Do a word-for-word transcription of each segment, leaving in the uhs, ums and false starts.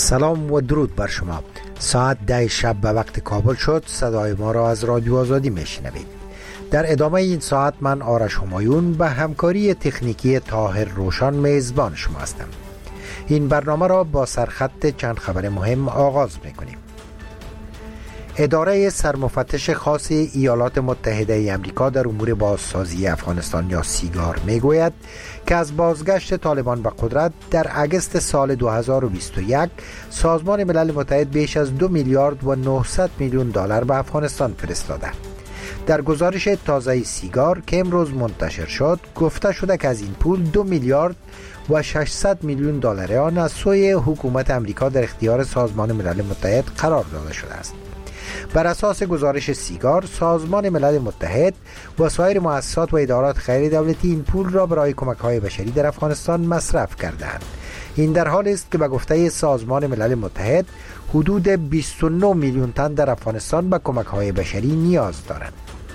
سلام و درود بر شما. ساعت ده شب به وقت کابل شد. صدای ما را از رادیو آزادی میشنوید. در ادامه این ساعت من آرش همایون به همکاری تکنیکی طاهر روشن میزبان شما هستم. این برنامه را با سرخط چند خبر مهم آغاز میکنیم. اداره سرمفتش خاص ایالات متحده ای آمریکا در امور بازسازی افغانستان یا سیگار میگوید که از بازگشت طالبان به قدرت در اگست سال دو هزار و بیست و یک سازمان ملل متحد بیش از دو میلیارد و نهصد میلیون دلار به افغانستان فرستاده. در گزارش تازه سیگار که امروز منتشر شد گفته شده که از این پول دو میلیارد و ششصد میلیون دلار آن از سوی حکومت آمریکا در اختیار سازمان ملل متحد قرار داده شده است. بر اساس گزارش سیگار، سازمان ملل متحد و سایر مؤسسات و ادارات غیر دولتی این پول را برای کمک‌های بشری در افغانستان مصرف کردند. این در حالی است که به گفته سازمان ملل متحد حدود بیست و نه میلیون تن در افغانستان به کمک‌های بشری نیاز دارند.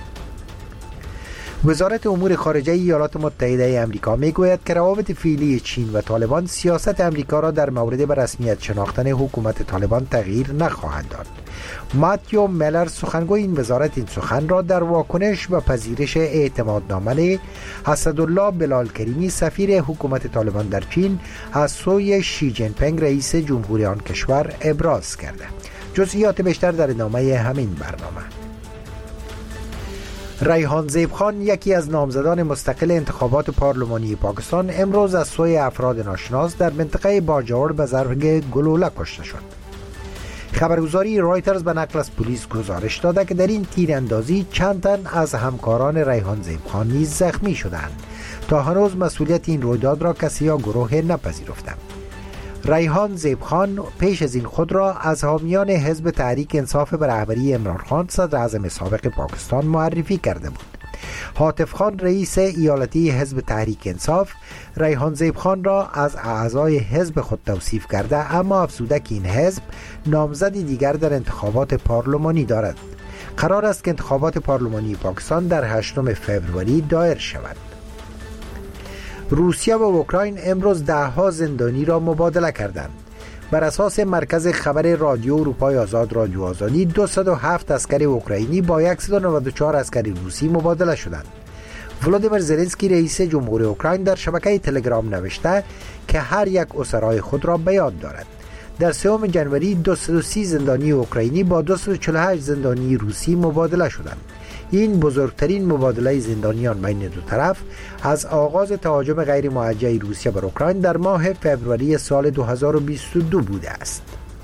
وزارت امور خارجه ایالات متحده ای آمریکا میگوید که روابط فعلی چین و طالبان سیاست آمریکا را در مورد به رسمیت شناختن حکومت طالبان تغییر نخواهد داد. ماتیو میلر سخنگوی این وزارت این سخن را در واکنش و پذیرش اعتمادنامه اسدالله بلال کریمی سفیر حکومت طالبان در چین از سوی شی جین پینگ رئیس جمهوری آن کشور ابراز کرده. جزئیات بیشتر در ادامه همین برنامه. ریحان زیب خان، یکی از نامزدان مستقل انتخابات پارلمانی پاکستان، امروز از سوی افراد ناشناس در منطقه باجوڑ به ضرب گلوله کشته شد. خبرگزاری رایترز به نقل از پلیس گزارش داده که در این تیراندازی چند تن از همکاران ریحان زیب خان نیز زخمی شدند. تا هنوز مسئولیت این رویداد را کسی یا گروه نپذیرفتند. ریحان زیب خان پیش از این خود را از حامیان حزب تحریک انصاف به رهبری عمران خان صدر اعظم سابق پاکستان معرفی کرده بود. حاتف خان رئیس ایالتی حزب تحریک انصاف ریحان زیب خان را از اعضای حزب خود توصیف کرده، اما افزوده که این حزب نامزدی دیگر در انتخابات پارلمانی دارد. قرار است که انتخابات پارلمانی پاکستان در هشتم فوریه دایر شود. روسیه و اوکراین امروز ده ها زندانی را مبادله کردند. بر اساس مرکز خبر رادیو اروپای آزاد رادیو آزادی دویست و هفت اسکر اوکراینی با صد و نود و چهار اسکر روسی مبادله شدند. ولادیمیر زلنسکی رئیس جمهوری اوکراین در شبکه تلگرام نوشته که هر یک اسرای خود را به یاد دارد. در سوم ژانویه دویست و سی زندانی اوکراینی با دویست و چهل و هشت زندانی روسی مبادله شدند. این بزرگترین مبادله زندانیان بین دو طرف از آغاز تهاجم غیر موجه روسیه بر اوکراین در ماه فوریه سال دو هزار و بیست و دو بوده است.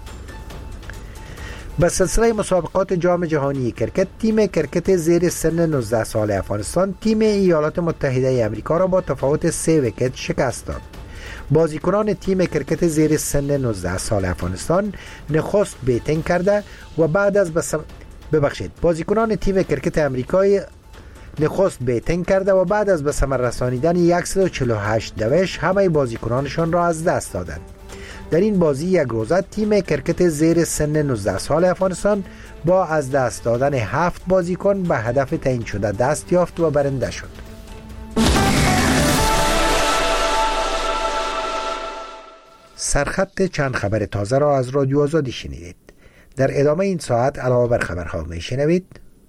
به سلسله مسابقات جام جهانی کرکت، تیم کرکت زیر سن نوزده سال افغانستان تیم ایالات متحده ای آمریکا را با تفاوت سه ویکت شکست داد. بازیکنان تیم کرکت زیر سن نوزده سال افغانستان نخست بیتینگ کرده و بعد از بسم... ببخشید بازیکنان تیم کرکت آمریکایی نخست بیتینگ کرده و بعد از به ثمر رسانیدن صد و چهل و هشت دوش همه بازیکنانشان را از دست دادند. در این بازی یک روزه تیم کرکت زیر سن نوزده سال افغانستان با از دست دادن هفت بازیکن به هدف تعیین شده دست یافت و برنده شد. سرخط چند خبر تازه را از رادیو آزادی شنیدید. در ادامه این ساعت علاوه بر خبرها میشنوید: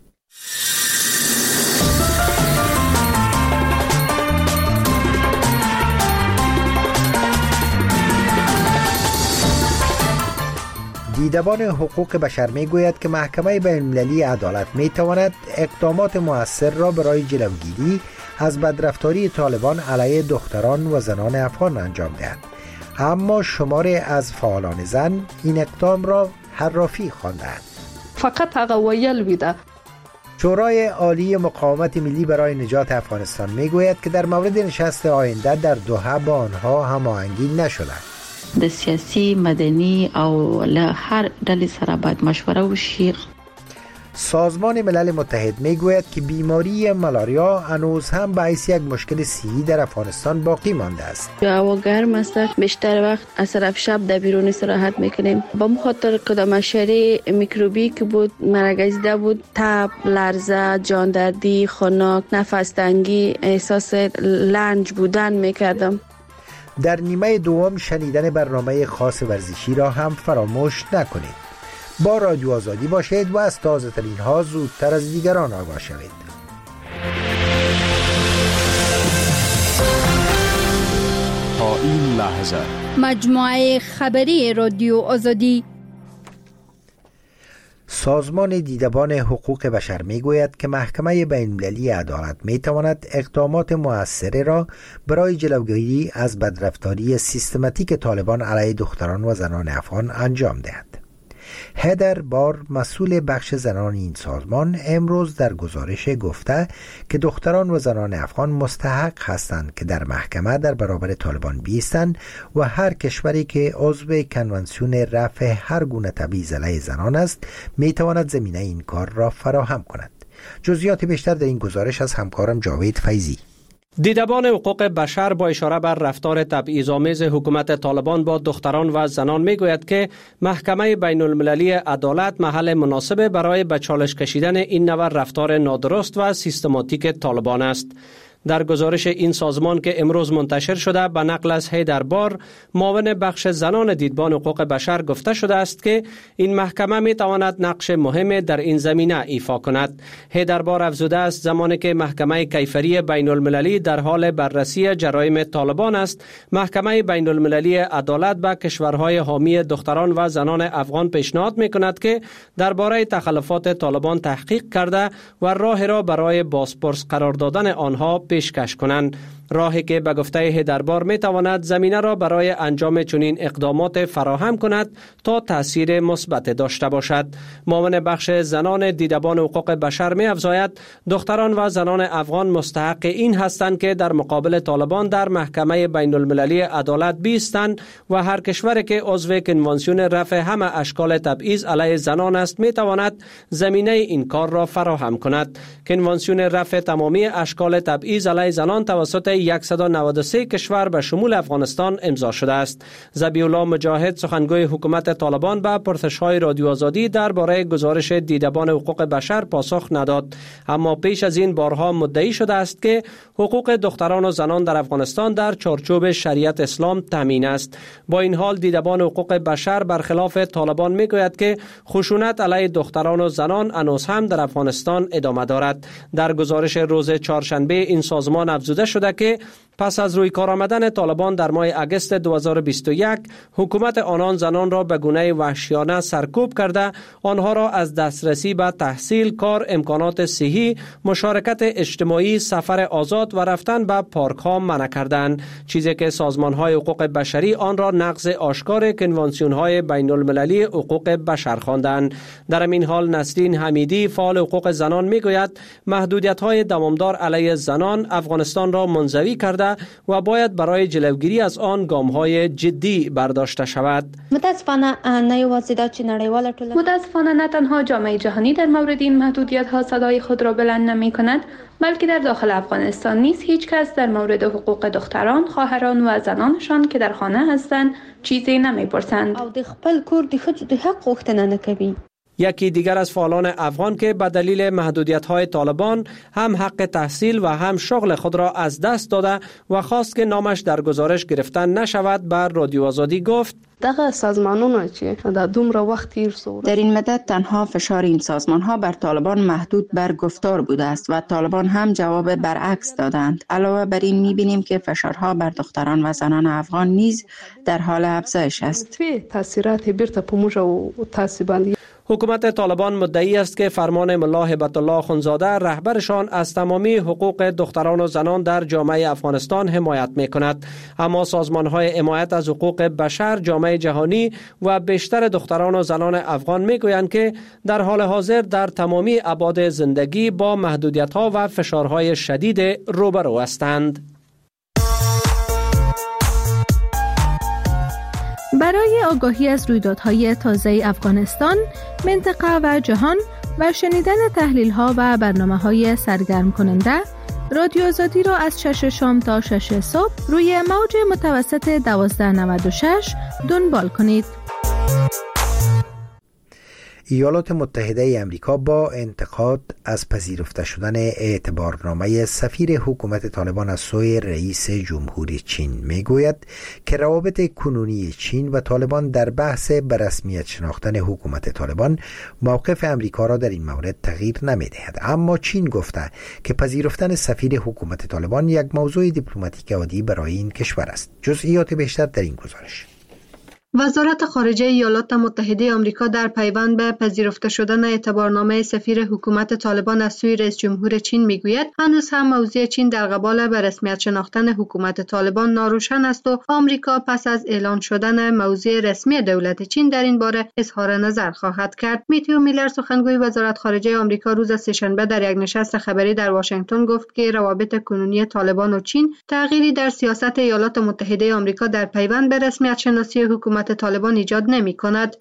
دیدبان حقوق بشر میگوید که محکمه بین المللی عدالت میتواند اقدامات مؤثر را برای جلوگیری از بدرفتاری طالبان علیه دختران و زنان افغان انجام دهد، اما شماری از فعالان زن این اقدام را حرافی خواندند. فقط هغه ویل ویده. شورای عالی مقاومت ملی برای نجات افغانستان میگوید که در مورد نشست آینده در دوحه با آنها هماهنگی نشده. د سیاسی، مدنی او له هر ډلې سره باید مشوره وشي. سازمان ملل متحد میگوید که بیماری ملاریا هنوز هم باعث یک مشکل صحی در افغانستان باقی مانده است. هوا گرم است، بیشتر وقت از طرف شب در بیرون استراحت میکنیم. با مخاطر کدام حشره میکروبی که بود مرگزیده بود، تب، لرزه، جان دردی، خنک، نفس تنگی، احساس لنج بودن میکردم. در نیمه دوم شنیدن برنامه خاص ورزشی را هم فراموش نکنید. با رادیو آزادی باشید و از تازه ترین ها زودتر از دیگران آگاه شوید. تا این لحظه مجموعه خبری رادیو آزادی. سازمان دیدبان حقوق بشر می گوید که محکمه بین‌المللی عدالت می تواند اقدامات مؤثری را برای جلوگیری از بدرفتاری سیستماتیک طالبان علیه دختران و زنان افغان انجام دهد. هدر بار، مسئول بخش زنان این سازمان، امروز در گزارش گفته که دختران و زنان افغان مستحق هستند که در محکمه در برابر طالبان بیستند و هر کشوری که عضو کنوانسیون رفع هر گونه تبعیض علیه زنان است می تواند زمینه این کار را فراهم کند. جزئیات بیشتر در این گزارش از همکارم جاوید فیضی. دیدبان حقوق بشر با اشاره بر رفتار تبعیض‌آمیز حکومت طالبان با دختران و زنان میگوید که محکمه بین المللی عدالت محل مناسب برای به چالش کشیدن این نوع رفتار نادرست و سیستماتیک طالبان است. در گزارش این سازمان که امروز منتشر شده به نقل از هیدر بار، معاون بخش زنان دیدبان حقوق بشر، گفته شده است که این محکمه می تواند نقش مهمی در این زمینه ایفا کند. هیدر بار افزوده است زمانی که محکمه کیفری بین المللی در حال بررسی جرایم طالبان است، محکمه بین المللی عدالت به کشورهای حامی دختران و زنان افغان پیشنهاد می کند که درباره تخلفات طالبان تحقیق کرده و راه را برای بازپرس قرار دادن آنها پیشکش کنند. راهی که به گفته هیدربار می تواند زمینه را برای انجام چنین اقدامات فراهم کند تا تأثیر مثبت داشته باشد. معاون بخش زنان دیدبان حقوق بشر می افزاید دختران و زنان افغان مستحق این هستند که در مقابل طالبان در محکمه بین المللی عدالت بیستند و هر کشوری که عضو کنوانسیون رفع همه اشکال تبعیض علیه زنان است می تواند زمینه این کار را فراهم کند. کنوانسیون رفع تمامی اشکال تبعیض علیه زنان توسط صد و نود و سه کشور به شمول افغانستان امضا شده است. ذبیح الله مجاهد، سخنگوی حکومت طالبان، به پرسش‌های رادیو آزادی درباره گزارش دیدبان حقوق بشر پاسخ نداد، اما پیش از این بارها مدعی شده است که حقوق دختران و زنان در افغانستان در چارچوب شریعت اسلام تامین است. با این حال دیدبان حقوق بشر برخلاف طالبان میگوید که خشونت علیه دختران و زنان هنوز هم در افغانستان ادامه دارد. در گزارش روز چهارشنبه این سازمان افزوده شده که پس از روی کار آمدن طالبان در ماه اگست دو هزار و بیست و یک، حکومت آنان زنان را به گونه وحشیانه سرکوب کرده، آنها را از دسترسی به تحصیل، کار، امکانات صحی، مشارکت اجتماعی، سفر آزاد و رفتن به پارک ها منع کردند، چیزی که سازمان های حقوق بشری آن را نقض آشکار کنوانسیون های بین المللی حقوق بشر خواندند. در این حال نسرین حمیدی، فعال حقوق زنان، میگوید محدودیت های دوامدار علیه زنان افغانستان را منزوی کرده و باید برای جلوگیری از آن گام‌های جدی برداشته شود. متاسفانه متاسفانه نه تنها جامعه جهانی در مورد این محدودیت‌ها صدای خود را بلند نمی‌کند، بلکه در داخل افغانستان نیز هیچ کس در مورد حقوق دختران، خواهران و زنانشان که در خانه هستند چیزی نمی‌پرسند. او د خپل کور د ښځو د حق غوښتنه نه کوي. یکی دیگر از فعالان افغان که به دلیل محدودیت‌های طالبان هم حق تحصیل و هم شغل خود را از دست داده و خواست که نامش در گزارش گرفتن نشود، بر رادیو آزادی گفت: دغه سازمانونه چې د دومره وخت تیر سو در این مدت تنها فشار این سازمان‌ها بر طالبان محدود بر گفتار بوده است و طالبان هم جواب برعکس دادند. علاوه بر این می‌بینیم که فشارها بر دختران و زنان افغان نیز در حال افزایش است. تاثیرات بیرته په موږ او تاسو باندې. حکومت طالبان مدعی است که فرمان ملا هبت الله خونزاده رهبرشان از تمامی حقوق دختران و زنان در جامعه افغانستان حمایت می‌کند، اما سازمان‌های حمایت از حقوق بشر، جامعه جهانی و بیشتر دختران و زنان افغان می‌گویند که در حال حاضر در تمامی ابعاد زندگی با محدودیت‌ها و فشارهای شدید روبرو هستند. برای آگاهی از رویدادهای تازه افغانستان، منطقه و جهان و شنیدن تحلیل‌ها و برنامه‌های سرگرم کننده، رادیو آزادی را از شش شام تا شش صبح روی موج متوسط دوازده نود و شش دنبال کنید. ایالات متحده امریکا با انتقاد از پذیرفته شدن اعتبارنامه سفیر حکومت طالبان از سوی رئیس جمهوری چین میگوید که روابط کنونی چین و طالبان در بحث به رسمیت شناختن حکومت طالبان موقف امریکا را در این مورد تغییر نمیدهد. اما چین گفته که پذیرفتن سفیر حکومت طالبان یک موضوع دیپلماتیک عادی برای این کشور است. جزئیات بیشتر در این گزارش. وزارت خارجه ایالات متحده آمریکا در پیوند به پذیرفته شدن اعتبارنامه سفیر حکومت طالبان از سوی رئیس جمهور چین میگوید هنوز هم موضوع چین در قبال به رسمیت شناختن حکومت طالبان ناروشن است و آمریکا پس از اعلان شدن موضوع رسمی دولت چین در این باره اظهار نظر خواهد کرد. میتیو میلر سخنگوی وزارت خارجه آمریکا روز سه‌شنبه در یک نشست خبری در واشنگتن گفت که روابط کنونی طالبان و چین تغییری در سیاست ایالات متحده آمریکا در پیوند به رسمیت شناسی حکومت طالبان ایجاد نمی کند.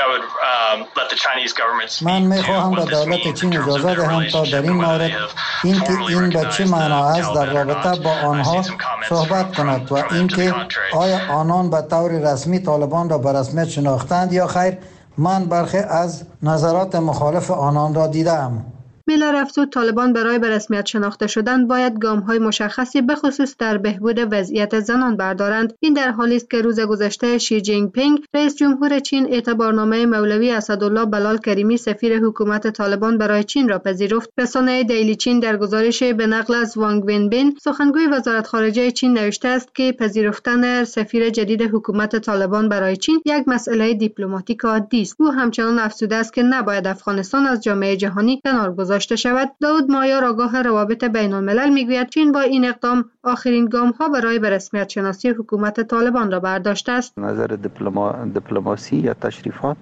من می خواهم به دولت چین اجازه دهم تا در این مورد اینکه این به چه معنا است در رابطه با آنها صحبت کند و اینکه آیا آنان به طور رسمی طالبان را به رسمیت شناختند یا خیر. من برخی از نظرات مخالف آنان را دیدم. میلر افزود طالبان برای به رسمیت شناخته شدن باید گام‌های مشخصی به خصوص در بهبود وضعیت زنان بردارند. این در حالی است که روز گذشته شی جینگ پینگ رئیس جمهور چین اعتبارنامه مولوی اسدالله بلال کریمی سفیر حکومت طالبان برای چین را پذیرفت. رسانه دیلی چین در گزارش به نقل از وانگ وینبین سخنگوی وزارت خارجه چین نوشته است که پذیرفتن سفیر جدید حکومت طالبان برای چین یک مسئله دیپلماتیک عادی است. او همچنان افزوده است که نباید افغانستان از جامعه جهانی کنار گذاشته شود. داود مایار آگاه روابط بین الملل میگوید چین با این اقدام آخرین گام ها برای به رسمیت شناسی حکومت طالبان را برداشته است. نظر دیپلما... دیپلماسی یا تشریفات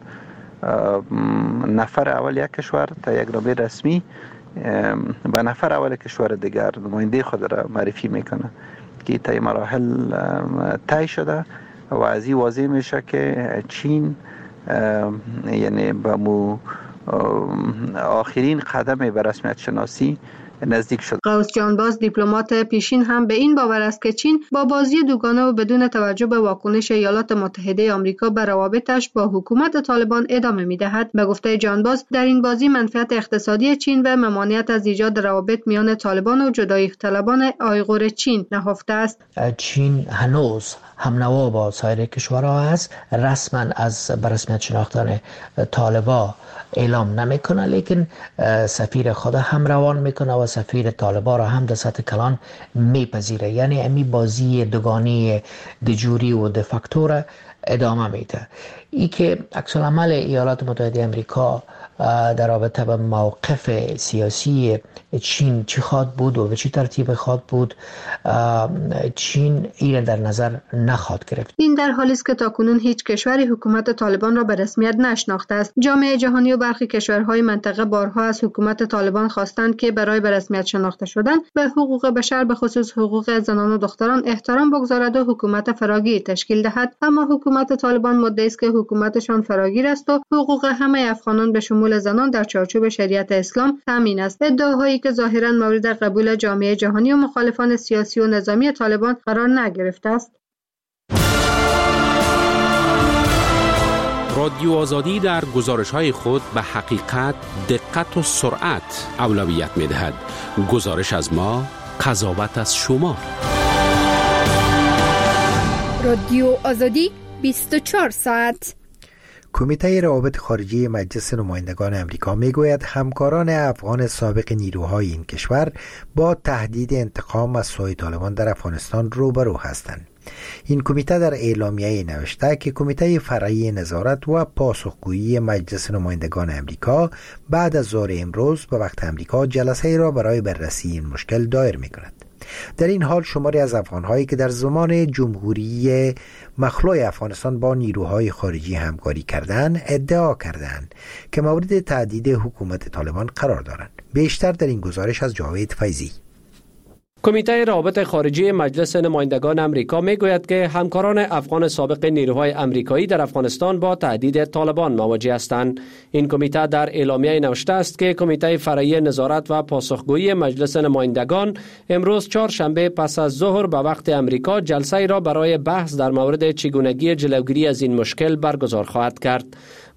نفر اول یک کشور تا یک نامه رسمی به نفر اول کشور دیگر نماینده خود را معرفی میکنه که طی مراحل طی شده و از این واضح میشه که چین یعنی به مو آخرین قدم به رسمیت شناسی نزدیک شد. قوس جانباز دیپلمات پیشین هم به این باور است که چین با بازی دوگانه و بدون توجه به واکنش ایالات متحده آمریکا به روابطش با حکومت طالبان ادامه می‌دهد. به گفته جانباز در این بازی منفعت اقتصادی چین و ممانعت از ایجاد روابط میان طالبان و جدایی طلبان آیغور چین نهفته است. چین هنوز همنوا با سایر کشورها است. رسما از به رسمیت شناختن طالبان اعلام نمیکنه، لیکن سفیر خود هم روان میکنه و سفیر طالبان را هم در سطح کلان میپذیره. یعنی امی بازی دوگانی دجوری و دفاکتور ادامه میده. ای که عکس العمل ایالات متحده آمریکا در رابطه با موقف سیاسی چین چی خواد بود و به چه ترتیب خواد بود، چین این در نظر نخواد گرفت. این در حالی است که تاکنون هیچ کشوری حکومت طالبان را به رسمیت نشناخته است. جامعه جهانی و برخی کشورهای منطقه بارها از حکومت طالبان خواستند که برای به رسمیت شناخته شدن به حقوق بشر به خصوص حقوق زنان و دختران احترام بگذارد و حکومت فراگیر تشکیل دهد. اما حکومت طالبان مدعی است که حکومتشان فراگیر است و حقوق همه افغانان به شمول زنان در چارچوب شریعت اسلام تامین است. ادعاهایی که ظاهرا مورد قبول جامعه جهانی و مخالفان سیاسی و نظامی طالبان قرار نگرفته است. رادیو آزادی در گزارش‌های خود به حقیقت، دقت و سرعت اولویت می‌دهد. گزارش از ما، قضاوت از شما. رادیو آزادی بیست و چهار ساعت. کمیته روابط خارجی مجلس نمایندگان امریکا میگوید همکاران افغان سابق نیروهای این کشور با تهدید انتقام از سوی طالبان در افغانستان روبرو هستند. این کمیته در اعلامیه نوشته که کمیته فرعی نظارت و پاسخگویی مجلس نمایندگان امریکا بعد از ظهر امروز به وقت امریکا جلسه را برای بررسی این مشکل دایر می‌کند. در این حال شماری از افغان‌هایی که در زمان جمهوری مخلوع افغانستان با نیروهای خارجی همکاری کردند ادعا کردند که مورد تهدید حکومت طالبان قرار دارند. بیشتر در این گزارش از جاوید فیضی. کمیته روابط خارجی مجلس نمایندگان امریکا میگوید که همکاران افغان سابق نیروهای امریکایی در افغانستان با تهدید طالبان مواجه هستند. این کمیته در اعلامیه نوشته است که کمیته فرعی نظارت و پاسخگویی مجلس نمایندگان امروز چهارشنبه پس از ظهر به وقت امریکا جلسه را برای بحث در مورد چگونگی جلوگیری از این مشکل برگزار خواهد کرد.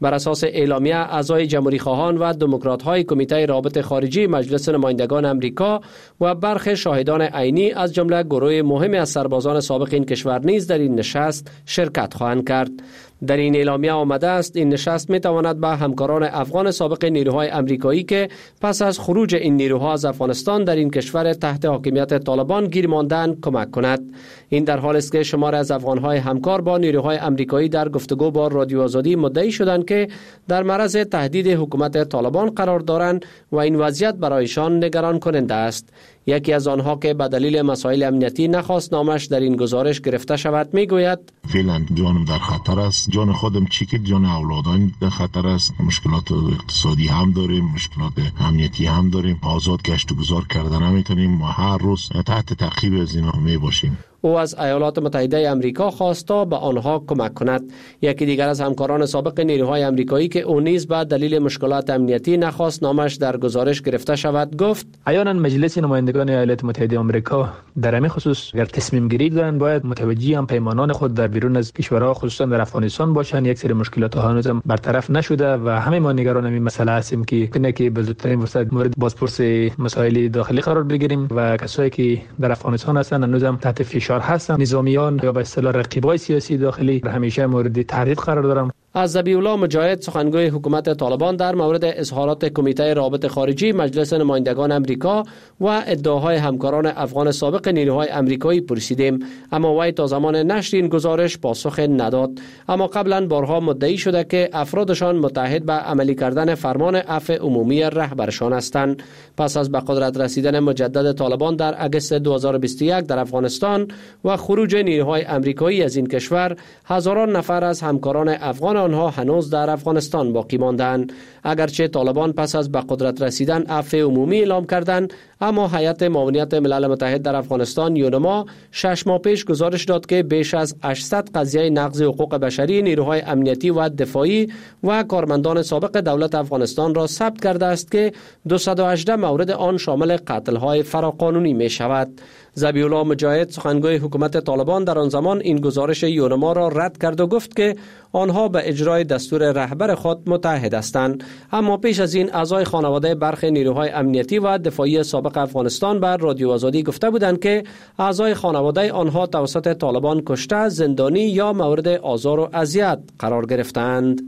بر اساس اعلامیه اعضای جمهوری خواهان و دموکرات های کمیته رابطه خارجی مجلس نمایندگان امریکا و برخی شاهدان عینی از جمله گروه مهمی از سربازان سابق این کشور نیز در این نشست شرکت خواهند کرد. در این اعلامیه آمده است این نشست می تواند به همکاران افغان سابق نیروهای امریکایی که پس از خروج این نیروها از افغانستان در این کشور تحت حاکمیت طالبان گیر ماندند کمک کند. این در حالی است که شمار از افغانهای همکار با نیروهای امریکایی در گفتگو با رادیو آزادی مدعی شدند که در معرض تهدید حکومت طالبان قرار دارند و این وضعیت برایشان نگران کننده است. یکی از آنها که به دلیل مسائل امنیتی نخواست نامش در این گزارش گرفته شود میگوید فعلا جانم در خطر است، جان خودم چی که جان اولادم در خطر است. مشکلات اقتصادی هم داریم، مشکلات امنیتی هم داریم، آزاد گشت و گذار کردن نمیتونیم و هر روز تحت تعقیب از اینا می باشیم. او از ایالات متحده آمریکا خواست تا به آنها کمک کند. یکی دیگر از همکاران سابق نیروهای آمریکایی که او نیز به دلیل مشکلات امنیتی نخواست نامش در گزارش گرفته شود گفت احیانا مجلس نمایندگان ایالات متحده آمریکا در همین خصوص اگر تصمیم گیری دارند باید متوجه هم پیمانان خود در بیرون از کشورها خصوصا در افغانستان باشند. یک سری مشکلات ها هنوز برطرف نشده و همه ما نگران این مسئله هستیم که کنه که به زودترین فرصت مورد بازپرسی مسائل داخلی قرار بگیریم و کسایی که در افغانستان هستند هنوز هم تحت فشار هستند. نظامیان یا به اصطلاح رقیبای سیاسی داخلی همیشه مورد تهدید قرار دارند. از ذبیح الله مجاهد سخنگوی حکومت طالبان در مورد اظهارات کمیته رابطه خارجی مجلس نمایندگان امریکا و ادعاهای همکاران افغان سابق نیروهای امریکایی پرسیدیم، اما وی تا زمان نشر این گزارش پاسخ نداد. اما قبلا بارها مدعی شده که افرادشان متحد به عملی کردن فرمان عفو عمومی رهبرشان هستند. پس از به قدرت رسیدن مجدد طالبان در اگست دو هزار و بیست و یک در افغانستان و خروج نیروهای امریکایی از این کشور، هزاران نفر از همکاران افغان آنها هنوز در افغانستان باقی ماندند. اگرچه طالبان پس از به قدرت رسیدن عفو عمومی اعلام کردند، اما هیئت معاونیت ملل متحد در افغانستان یونما شش ماه پیش گزارش داد که بیش از هشتصد قضیه نقض حقوق بشری نیروهای امنیتی و دفاعی و کارمندان سابق دولت افغانستان را ثبت کرده است که دویست و هجده مورد آن شامل قتل‌های فراقانونی می شود. ذبیح الله مجاهد سخنگوی حکومت طالبان در آن زمان این گزارش یونما را رد کرد و گفت که آنها به اجرای دستور رهبر خود متحد هستند. اما پیش از این اعضای خانواده برخی نیروهای امنیتی و دفاعی سابق افغانستان بر رادیو آزادی گفته بودند که اعضای خانواده آنها توسط طالبان کشته، زندانی یا مورد آزار و اذیت قرار گرفتند.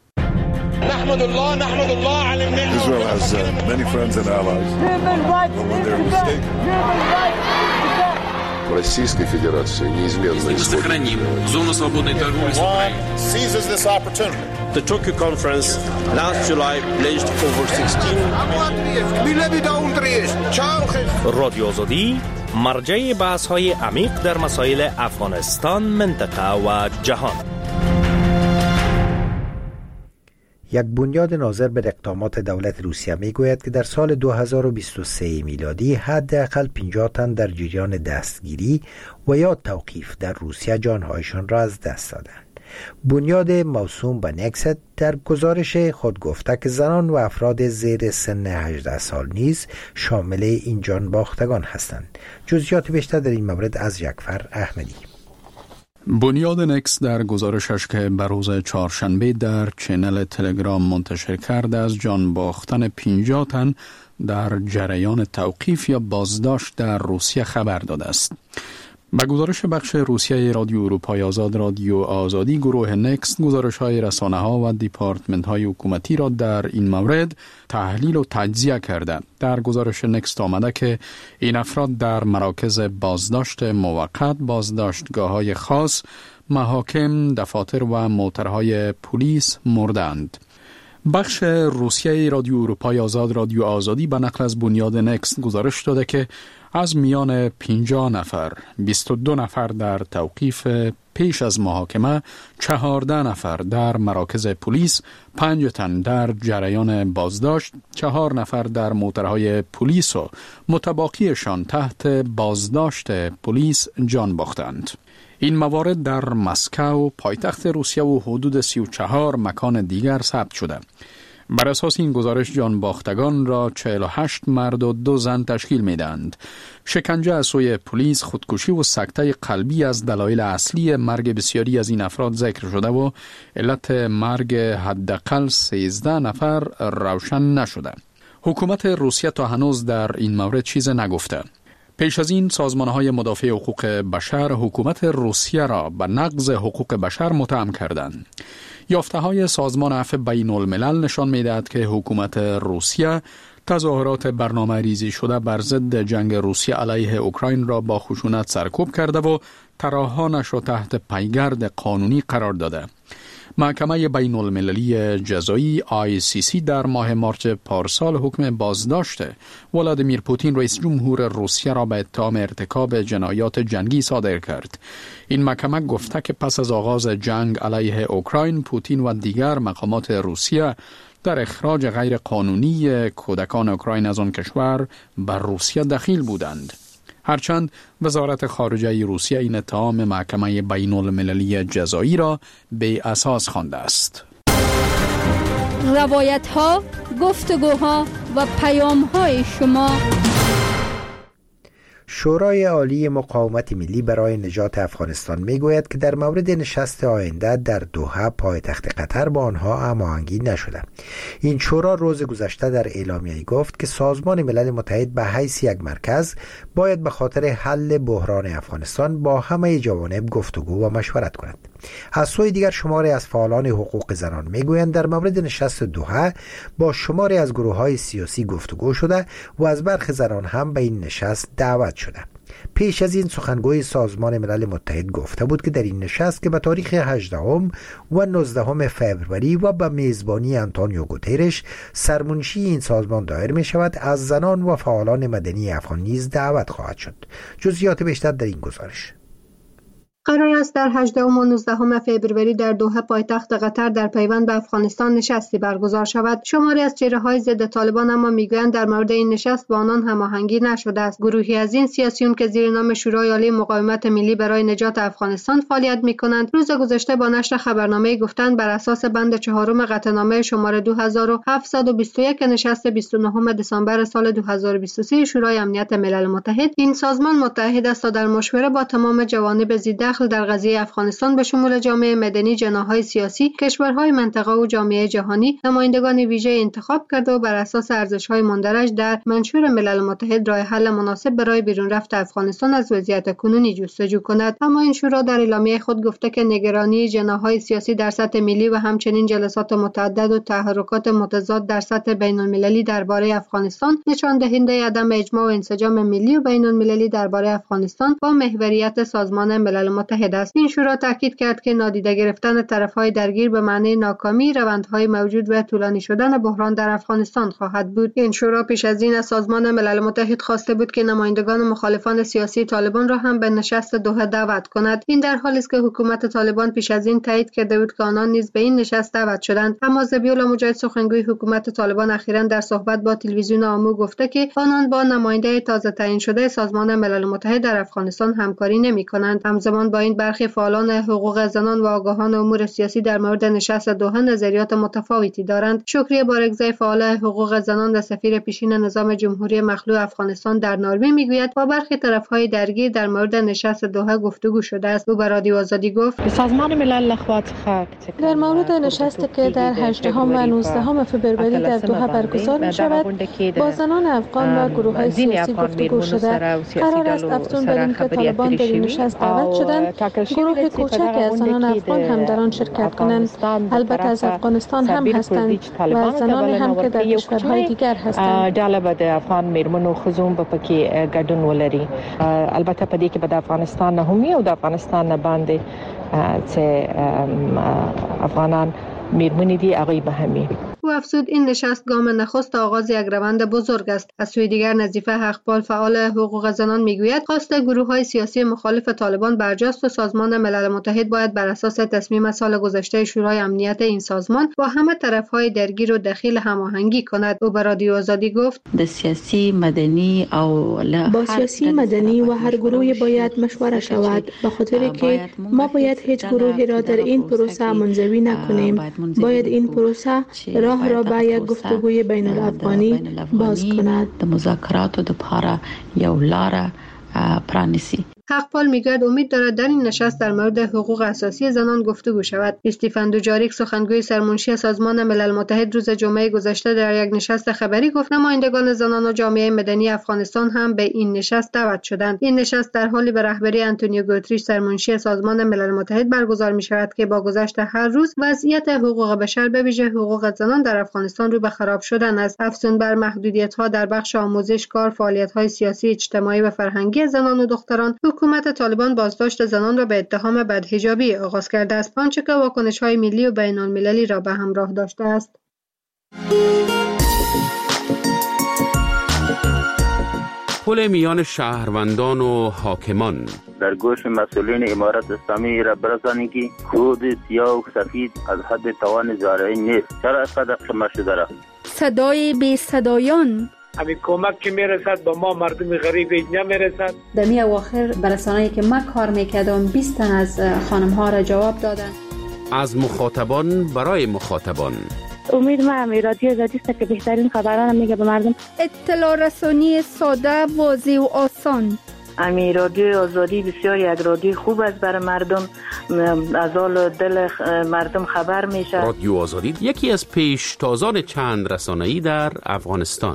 نحمد الله نحمد الله على النعمة. Israel has uh, many friends and allies. But when they're mistaken. Российской Федерации неизменно сохраним зону свободной торговли с Украиной. Seizes this opportunity. The Tokyo conference last July pledged over sixteen. رادیو آزادی مرجع بحث‌های عمیق در مسائل افغانستان، منطقه و جهان. یک بنیاد ناظر به اقدامات دولت روسیه میگوید که در سال دو هزار و بیست و سه میلادی حداقل پنجاه تن در جریان دستگیری و یا توقیف در روسیه جانهایشان را از دست دادند. بنیاد موسوم به نکست در گزارش خود گفته که زنان و افراد زیر سن هجده سال نیز شامل این جان باختگان هستند. جزئیات بیشتر در این مورد از جعفر احمدی. بنیاد نکس در گزارشش که بر روز چهارشنبه در چینل تلگرام منتشر کرده از جان باختن پنجاه تن در جریان توقیف یا بازداشت در روسیه خبر داده است. به گزارش بخش روسیه رادیو اروپای آزاد رادیو آزادی، گروه نکست گزارش های رسانه ها و دیپارتمنت های حکومتی را در این مورد تحلیل و تجزیه کرده. در گزارش نکست آمده که این افراد در مراکز بازداشت موقت، بازداشتگاه های خاص، محاکم، دفاتر و موترهای پلیس مردند. بخش روسیه رادیو اروپای آزاد رادیو آزادی به نقل از بنیاد نکست گزارش داده که از میان پنجاه نفر، بیست و دو نفر در توقیف پیش از محاکمه، چهارده نفر در مراکز پلیس، پنج تن در جریان بازداشت، چهار نفر در موترهای پلیس و متباقیشان تحت بازداشت پلیس جان باختند. این موارد در مسکو، پایتخت روسیه و حدود سی و چهار مکان دیگر ثبت شده. بر اساس این گزارش جانباختگان را چهل و هشت مرد و دو زن تشکیل می‌دهند. شکنجه از سوی پلیس، خودکشی و سکته قلبی از دلایل اصلی مرگ بسیاری از این افراد ذکر شده و علت مرگ حداقل سیزده نفر روشن نشده. حکومت روسیه تا هنوز در این مورد چیز نگفته. پیش از این سازمان‌های مدافع حقوق بشر حکومت روسیه را به نقض حقوق بشر متهم کردند. یافته‌های سازمان عفو بین الملل نشان می‌دهد که حکومت روسیه تظاهرات برنامه ریزی شده بر ضد جنگ روسیه علیه اوکراین را با خشونت سرکوب کرده و ترحالش را تحت پیگرد قانونی قرار داده. محکمه بین المللی جزایی آی سی سی در ماه مارچ پارسال حکم بازداشت ولادیمیر پوتین رئیس جمهور روسیه را به اتهام ارتکاب جنایات جنگی صادر کرد. این محکمه گفته که پس از آغاز جنگ علیه اوکراین، پوتین و دیگر مقامات روسیه در اخراج غیر قانونی کودکان اوکراین از آن کشور بر روسیه دخیل بودند. هرچند وزارت خارجه روسیه این اتهام محکمه بین المللی جزایی را بی اساس خوانده است. روایت ها، گفتگوها و پیام های شما. شورای عالی مقاومت ملی برای نجات افغانستان میگوید که در مورد نشست آینده در دوحه پایتخت قطر با آنها هماهنگی نشده. این شورا روز گذشته در اعلامیه‌ای گفت که سازمان ملل متحد به حیث یک مرکز باید به خاطر حل بحران افغانستان با همه جوانب گفتگو و مشورت کند. از سوی دیگر شماری از فعالان حقوق زنان میگویند در مورد نشست دوحه با شماری از گروه‌های سیاسی گفتگو شده و از برخی زنان هم به این نشست دعوت شده. پیش از این سخنگوی سازمان ملل متحد گفته بود که در این نشست که به تاریخ هجدهم و نوزدهم فوریه و به میزبانی آنتونیو گوترش سرمنشی این سازمان دایر می شود، از زنان و فعالان مدنی افغان نیز دعوت خواهد شد. جزئیات بیشتر در این گزارش. قرار است در هجدهم و نوزدهم فوریه در دوحه پایتخت قطر در پیوند به افغانستان نشستی برگزار شود. شماری از چهره‌های ضد طالبان اما میگویند در مورد این نشست با آنان هماهنگی نشده است. گروهی از این سیاسیون که زیر نام شورای عالی مقاومت ملی برای نجات افغانستان فعالیت می‌کنند، روز گذشته با نشر خبرنامه گفتند بر اساس بند چهارم قطعنامه شماره دو هزار و هفتصد و بیست و یک نشست بیست و نهم دسامبر سال دو هزار و بیست و سه شورای امنیت ملل متحد، این سازمان متحد است تا در مشوره با تمام جوانب ذی در قضیه افغانستان به شمول جامعه مدنی، جناح‌های سیاسی، کشورهای منطقه و جامعه جهانی نمایندگان ویژه انتخاب کرده و بر اساس ارزش‌های مندرج در منشور ملل متحد راه حل مناسب برای بیرون رفت افغانستان از وضعیت کنونی جستجو کند. اما این شورا در اعلامیه خود گفته که نگرانی جناح‌های سیاسی در سطح ملی و همچنین جلسات متعدد و تحرکات متضاد در سطح بین‌المللی درباره افغانستان نشان دهنده عدم اجماع و انسجام ملی و بین‌المللی درباره افغانستان با محوریت سازمان ملل متحد است. این شورا تاکید کرد که نادیده گرفتن طرف‌های درگیر به معنی ناکامی روندهای موجود و طولانی شدن بحران در افغانستان خواهد بود. این شورا پیش از این از سازمان ملل متحد خواسته بود که نمایندگان مخالفان سیاسی طالبان را هم به نشست دوحه دعوت کند. این در حالی است که حکومت طالبان پیش از این تایید کرده بود که آنان نیز به این نشست دعوت شدند. اما ذبیح مجاهد سخنگوی حکومت طالبان اخیراً در صحبت با تلویزیون آمو گفته که آنان با نماینده تازه تعیین شده سازمان ملل متحد در افغانستان همکاری نمی‌کنند. همزمان با این برخی فعالان حقوق زنان و آگاهان امور سیاسی در مورد نشست دوحه نظریات متفاوتی دارند. شکریه بارگزای فعال حقوق زنان و سفیر پیشین نظام جمهوری مخلوع افغانستان در نروژ میگوید با برخی طرف‌های درگیر در مورد نشست دوحه گفتگو شده است. او به رادیو آزادی گفت سازمان ملل در مورد نشستی که در هجدهم و نوزدهم فوریه در دوحه برگزار می شود با زنان افغان و گروه‌های سیاسی گفتگو شده. قرار است افزون بر اینکه طالبان در این نشست دعوت شدند گروه کوچک از زنان افغان هم در آن شرکت کنند. البته از افغانستان هم هستند و زنان هم که در کشورهای دیگر هستند. ډله د افغان میرمنو خزوم په پکې ګډون ولري. البته په دې کې به د افغانستان نه هم او د افغانستان نه باندې چې افغانان میرمنی دی هغه به همین. او افزود این نشست گام نخست آغاز یک روند بزرگ است. از سوی دیگر نظیفه حقپال فعال حقوق زنان میگوید خواست گروه‌های سیاسی مخالف طالبان برجاست و سازمان ملل متحد باید بر اساس تصمیم سال گذشته شورای امنیت این سازمان با همه طرف‌های درگیر و دخیل هماهنگی کند. او به رادیو آزادی گفت د سیاسی مدنی او با سیاسی مدنی و هر گروهی باید مشوره شود، به خاطر که ما باید هیچ گروهی را در این پروسه منزوی نکنیم. باید این پروسه راه راه را به یک گفتگوی بین الافغانی باز کند. د مذاکراتو د پاره یو لار پرانیسی. حقپال میگوید امید دارد در این نشست در مورد حقوق اساسی زنان گفتگو شود. استیفن دوجاریک سخنگوی سرمنشی سازمان ملل متحد روز جمعه گذشته در یک نشست خبری گفت نمایندگان زنان و جامعه مدنی افغانستان هم به این نشست دعوت شدند. این نشست در حالی به رهبری آنتونیو گوتریش سرمنشی سازمان ملل متحد برگزار می شود که با گذشت هر روز وضعیت حقوق بشر به ویژه حقوق زنان در افغانستان رو به خراب شدن است. افزون بر محدودیت‌ها در بخش آموزش، کار، فعالیت‌های سیاسی، اجتماعی و فرهنگی زنان و دختران، حکومت طالبان بازداشت زنان را به اتهام بدحجابی آغاز کرده است، آنچه که واکنش‌های ملی و بین‌المللی را به همراه داشته است. پل میان شهروندان و حاکمان در گوش مسئولین امارت اسلامی را برسانید که خود سیاه و سفید از حد توان زارعی نیست. چرا اینقدر شما شده را؟ صدای بی صدایان همین کمک که میرسد با ما مردم غریب نمیرسد. در می اواخر برسانه‌ای که ما کار میکردم بیست تن از خانم ها را جواب دادن. از مخاطبان برای مخاطبان. امید ما هم رادیو آزادی است که بهترین خبران میگه به مردم. اطلاع رسانی ساده، واضح و آسان. امی رادیو آزادی بسیار یک رادیو خوب است برای مردم، از حال دل مردم خبر میشه. رادیو آزادی یکی از پیشتازان چند رسانه‌ای در افغانستان.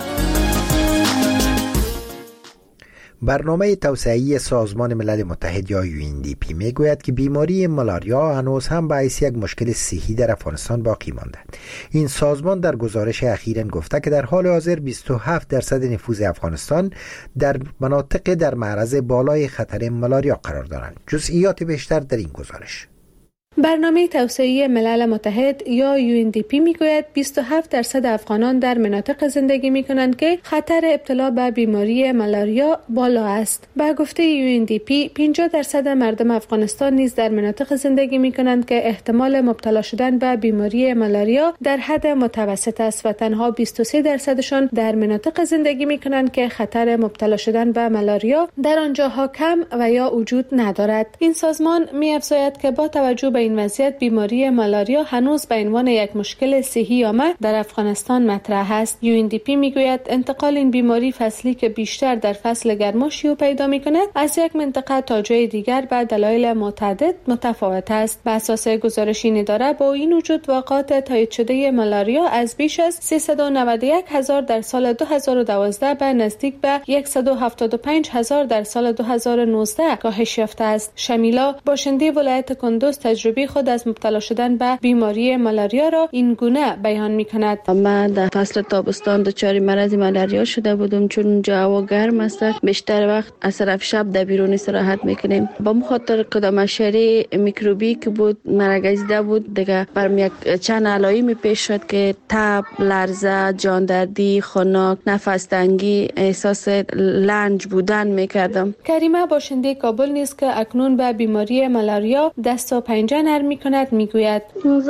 برنامه توسعه‌ای سازمان ملل متحد یا یو ان دی پی میگوید که بیماری مالاریا هنوز هم باعث یک مشکل صحی در افغانستان باقی مانده. این سازمان در گزارش اخیراً گفته که در حال حاضر بیست و هفت درصد نفوذ افغانستان در مناطق در معرض بالای خطر مالاریا قرار دارند. جزئیات بیشتر در این گزارش. برنامه توسعه‌ای ملل متحد یا یو ان دی پی میگوید بیست و هفت درصد افغانان در مناطق زندگی میکنند که خطر ابتلا به بیماری مالاریا بالا است. به گفته یو ان دی پی پنجاه درصد مردم افغانستان نیز در مناطق زندگی میکنند که احتمال مبتلا شدن به بیماری مالاریا در حد متوسط است و تنها بیست و سه درصدشان در مناطق زندگی میکنند که خطر مبتلا شدن به مالاریا در آنجاها کم و یا وجود ندارد. این سازمان می‌افزاید که با توجه به این وضعیت بیماری مالاریا هنوز به عنوان یک مشکل صحی عامه در افغانستان مطرح است. یو ان دی پی میگوید انتقال این بیماری فصلی که بیشتر در فصل گرما شیوع پیدا میکند از یک منطقه تا جای دیگر به دلایل متعدد متفاوت است. بر اساس گزارش این اداره با این وجود واقعات تایید شده مالاریا از بیش از سیصد و نود و یک هزار در سال دو هزار و دوازده به نزدیک به صد و هفتاد و پنج هزار در سال دو هزار و نوزده کاهش یافته است. شمیلا باشنده ولایت کندوز تجربه خود از مبتلا شدن به بیماری مالاریا را این گونه بیان می‌کند. من در فصل تابستان دچار مرض مالاریا شده بودم، چون جا هوا گرم است. بیشتر وقت از طرف شب در بیرون استراحت میکنیم. با مخاطر کدام حشره میکروبی که بود مرگزیده بود دیگه برم یک چند علائمی پیش شد که تب، لرزه، جاندردی، خنک، نفس تنگی، احساس لنج بودن میکردم. کریمه باشنده کابل نیز که اکنون به بیماری مالاریا دست و پنجه نرم میکند میگوید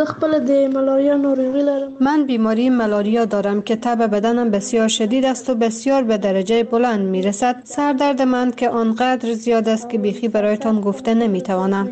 من بیماری مالاریا دارم که تب بدنم بسیار شدید است و بسیار به درجه بلند میرسد. سردرد من که آنقدر زیاد است که بیخی برایتان گفته نمیتوانم.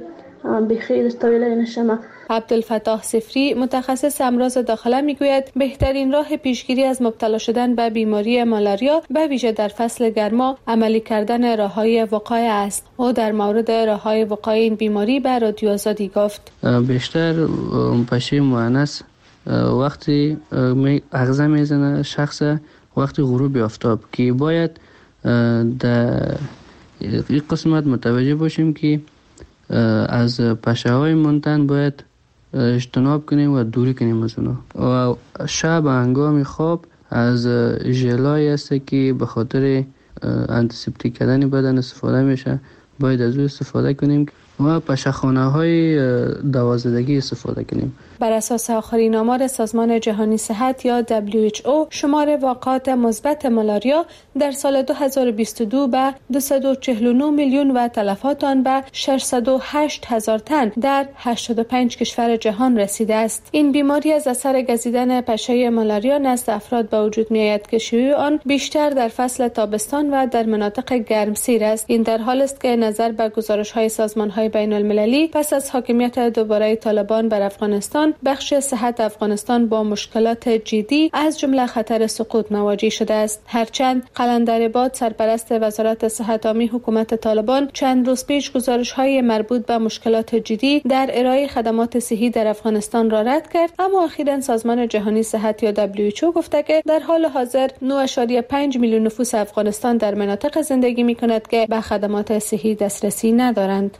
عبدالفتاح صفری متخصص امراض داخله میگوید بهترین راه پیشگیری از مبتلا شدن به بیماری مالاریا به ویژه در فصل گرما عملی کردن راههای وقایه است. او در مورد راههای وقایه این بیماری به رادیو آزادی گفت بیشتر پشه مؤنث وقتی اغذا میزنه شخص وقتی غروب آفتاب که باید در این قسمت متوجه باشیم که از پشه های منتن باید اجتناب کنیم و دوری کنیم از اونا و شب هنگام خواب از ژلایی است که به خاطر آنتیسپتیک کردن بدن استفاده میشه باید از او استفاده کنیم و پشه‌خانه های دوازدگی استفاده کنیم. بر اساس آخرین آمار سازمان جهانی صحت یا دبلیو اچ او شمار واقعات مثبت مالاریا در سال دو هزار و بیست و دو به دویست و چهل و نه میلیون و تلفات آن به ششصد و هشت هزار تن در هشتاد و پنج کشور جهان رسیده است. این بیماری از اثر گزیدن پشه مالاریا نزد افراد به وجود می آید که شیوع آن بیشتر در فصل تابستان و در مناطق گرمسیر است. این در حال است که نظر به گزارش های سازمان های های بین المللی پس از حاکمیت دوباره طالبان بر افغانستان بخش صحت افغانستان با مشکلات جدی از جمله خطر سقوط مواجه شده است. هرچند قلندر باد سرپرست وزارت صحت عامه حکومت طالبان چند روز پیش گزارش های مربوط به مشکلات جدی در ارائه خدمات صحی در افغانستان را رد کرد، اما اخیراً سازمان جهانی صحت یا دبلیو اچ او گفته که در حال حاضر نه ممیز پنج میلیون نفوس افغانستان در مناطق زندگی می‌کند که به خدمات صحی دسترسی ندارند.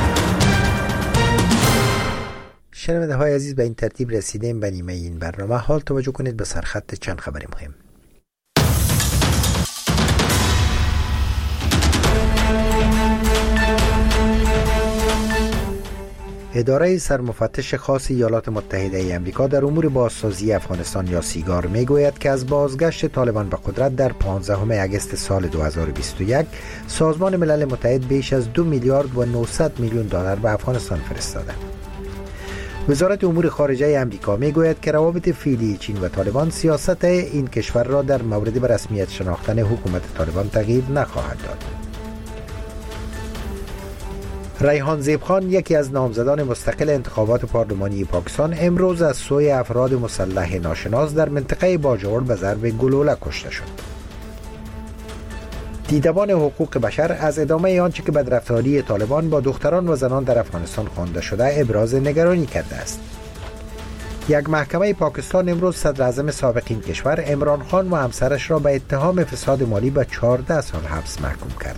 شنونده های عزیز، به این ترتیب رسیدیم به نیمه این برنامه. حال توجه کنید به سرخط چند خبر مهم. اداره سرمفتش خاص ایالات متحده ای آمریکا در امور بازسازی افغانستان یا سیگار میگوید که از بازگشت طالبان به قدرت در پانزدهم اگست سال دو هزار و بیست و یک سازمان ملل متحد بیش از دو میلیارد و نهصد میلیون دلار به افغانستان فرستاده. وزارت امور خارجه آمریکا میگوید که روابط فعلی چین و طالبان سیاست این کشور را در مورد به رسمیت شناختن حکومت طالبان تغییر نخواهد داد. ریحان زیب خان، یکی از نامزدان مستقل انتخابات پارلمانی پاکستان، امروز از سوی افراد مسلح ناشناس در منطقه باجوڑ به ضرب گلوله کشته شد. دیدبان حقوق بشر از ادامه آنچه که بدرفتاری طالبان با دختران و زنان در افغانستان خوانده شده ابراز نگرانی کرده است. یک محکمه پاکستان امروز صدر اعظم سابق این کشور عمران خان و همسرش را به اتهام فساد مالی به چهارده سال حبس محکوم کرد.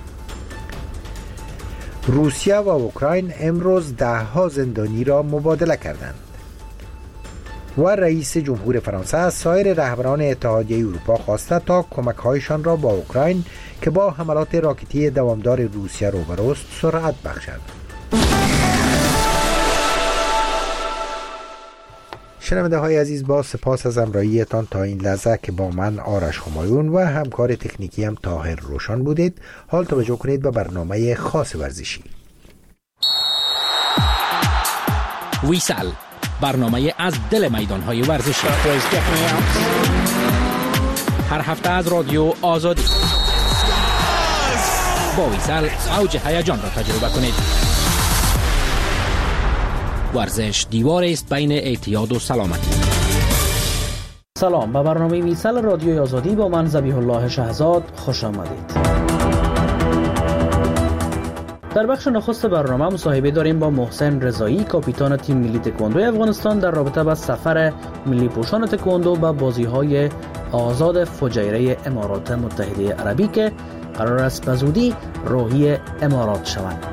روسیه و اوکراین امروز ده ها زندانی را مبادله کردند. و رئیس جمهور فرانسه از سایر رهبران اتحادیه اروپا خواسته تا کمک‌هایشان را با اوکراین که با حملات راکتی دوامدار روسیه روبروست سرعت بخشد. شنونده های عزیز، با سپاس از همراهیتان تا این لحظه که با من آرش همایون و همکار تکنیکی هم طاهر روشن بودید. حال توجه کنید به برنامه خاص ورزشی. ویسل، برنامه از دل میدان‌های ورزشی، هر هفته از رادیو آزادی. با ویسل اوج هیجان را تجربه کنید. ورزش دیوار است بین اعتیاد و سلامتی. سلام، به برنامه ویسل رادیوی آزادی با من ذبیح الله شهزاد خوش آمدید. در بخش نخست برنامه مصاحبه داریم با محسن رضایی، کاپیتان تیم ملی تکواندو افغانستان در رابطه با سفر ملی پوشان تکواندو به بازی‌های آزاد فجیره امارات متحده عربی که قرار است به زودی راهی امارات شوند.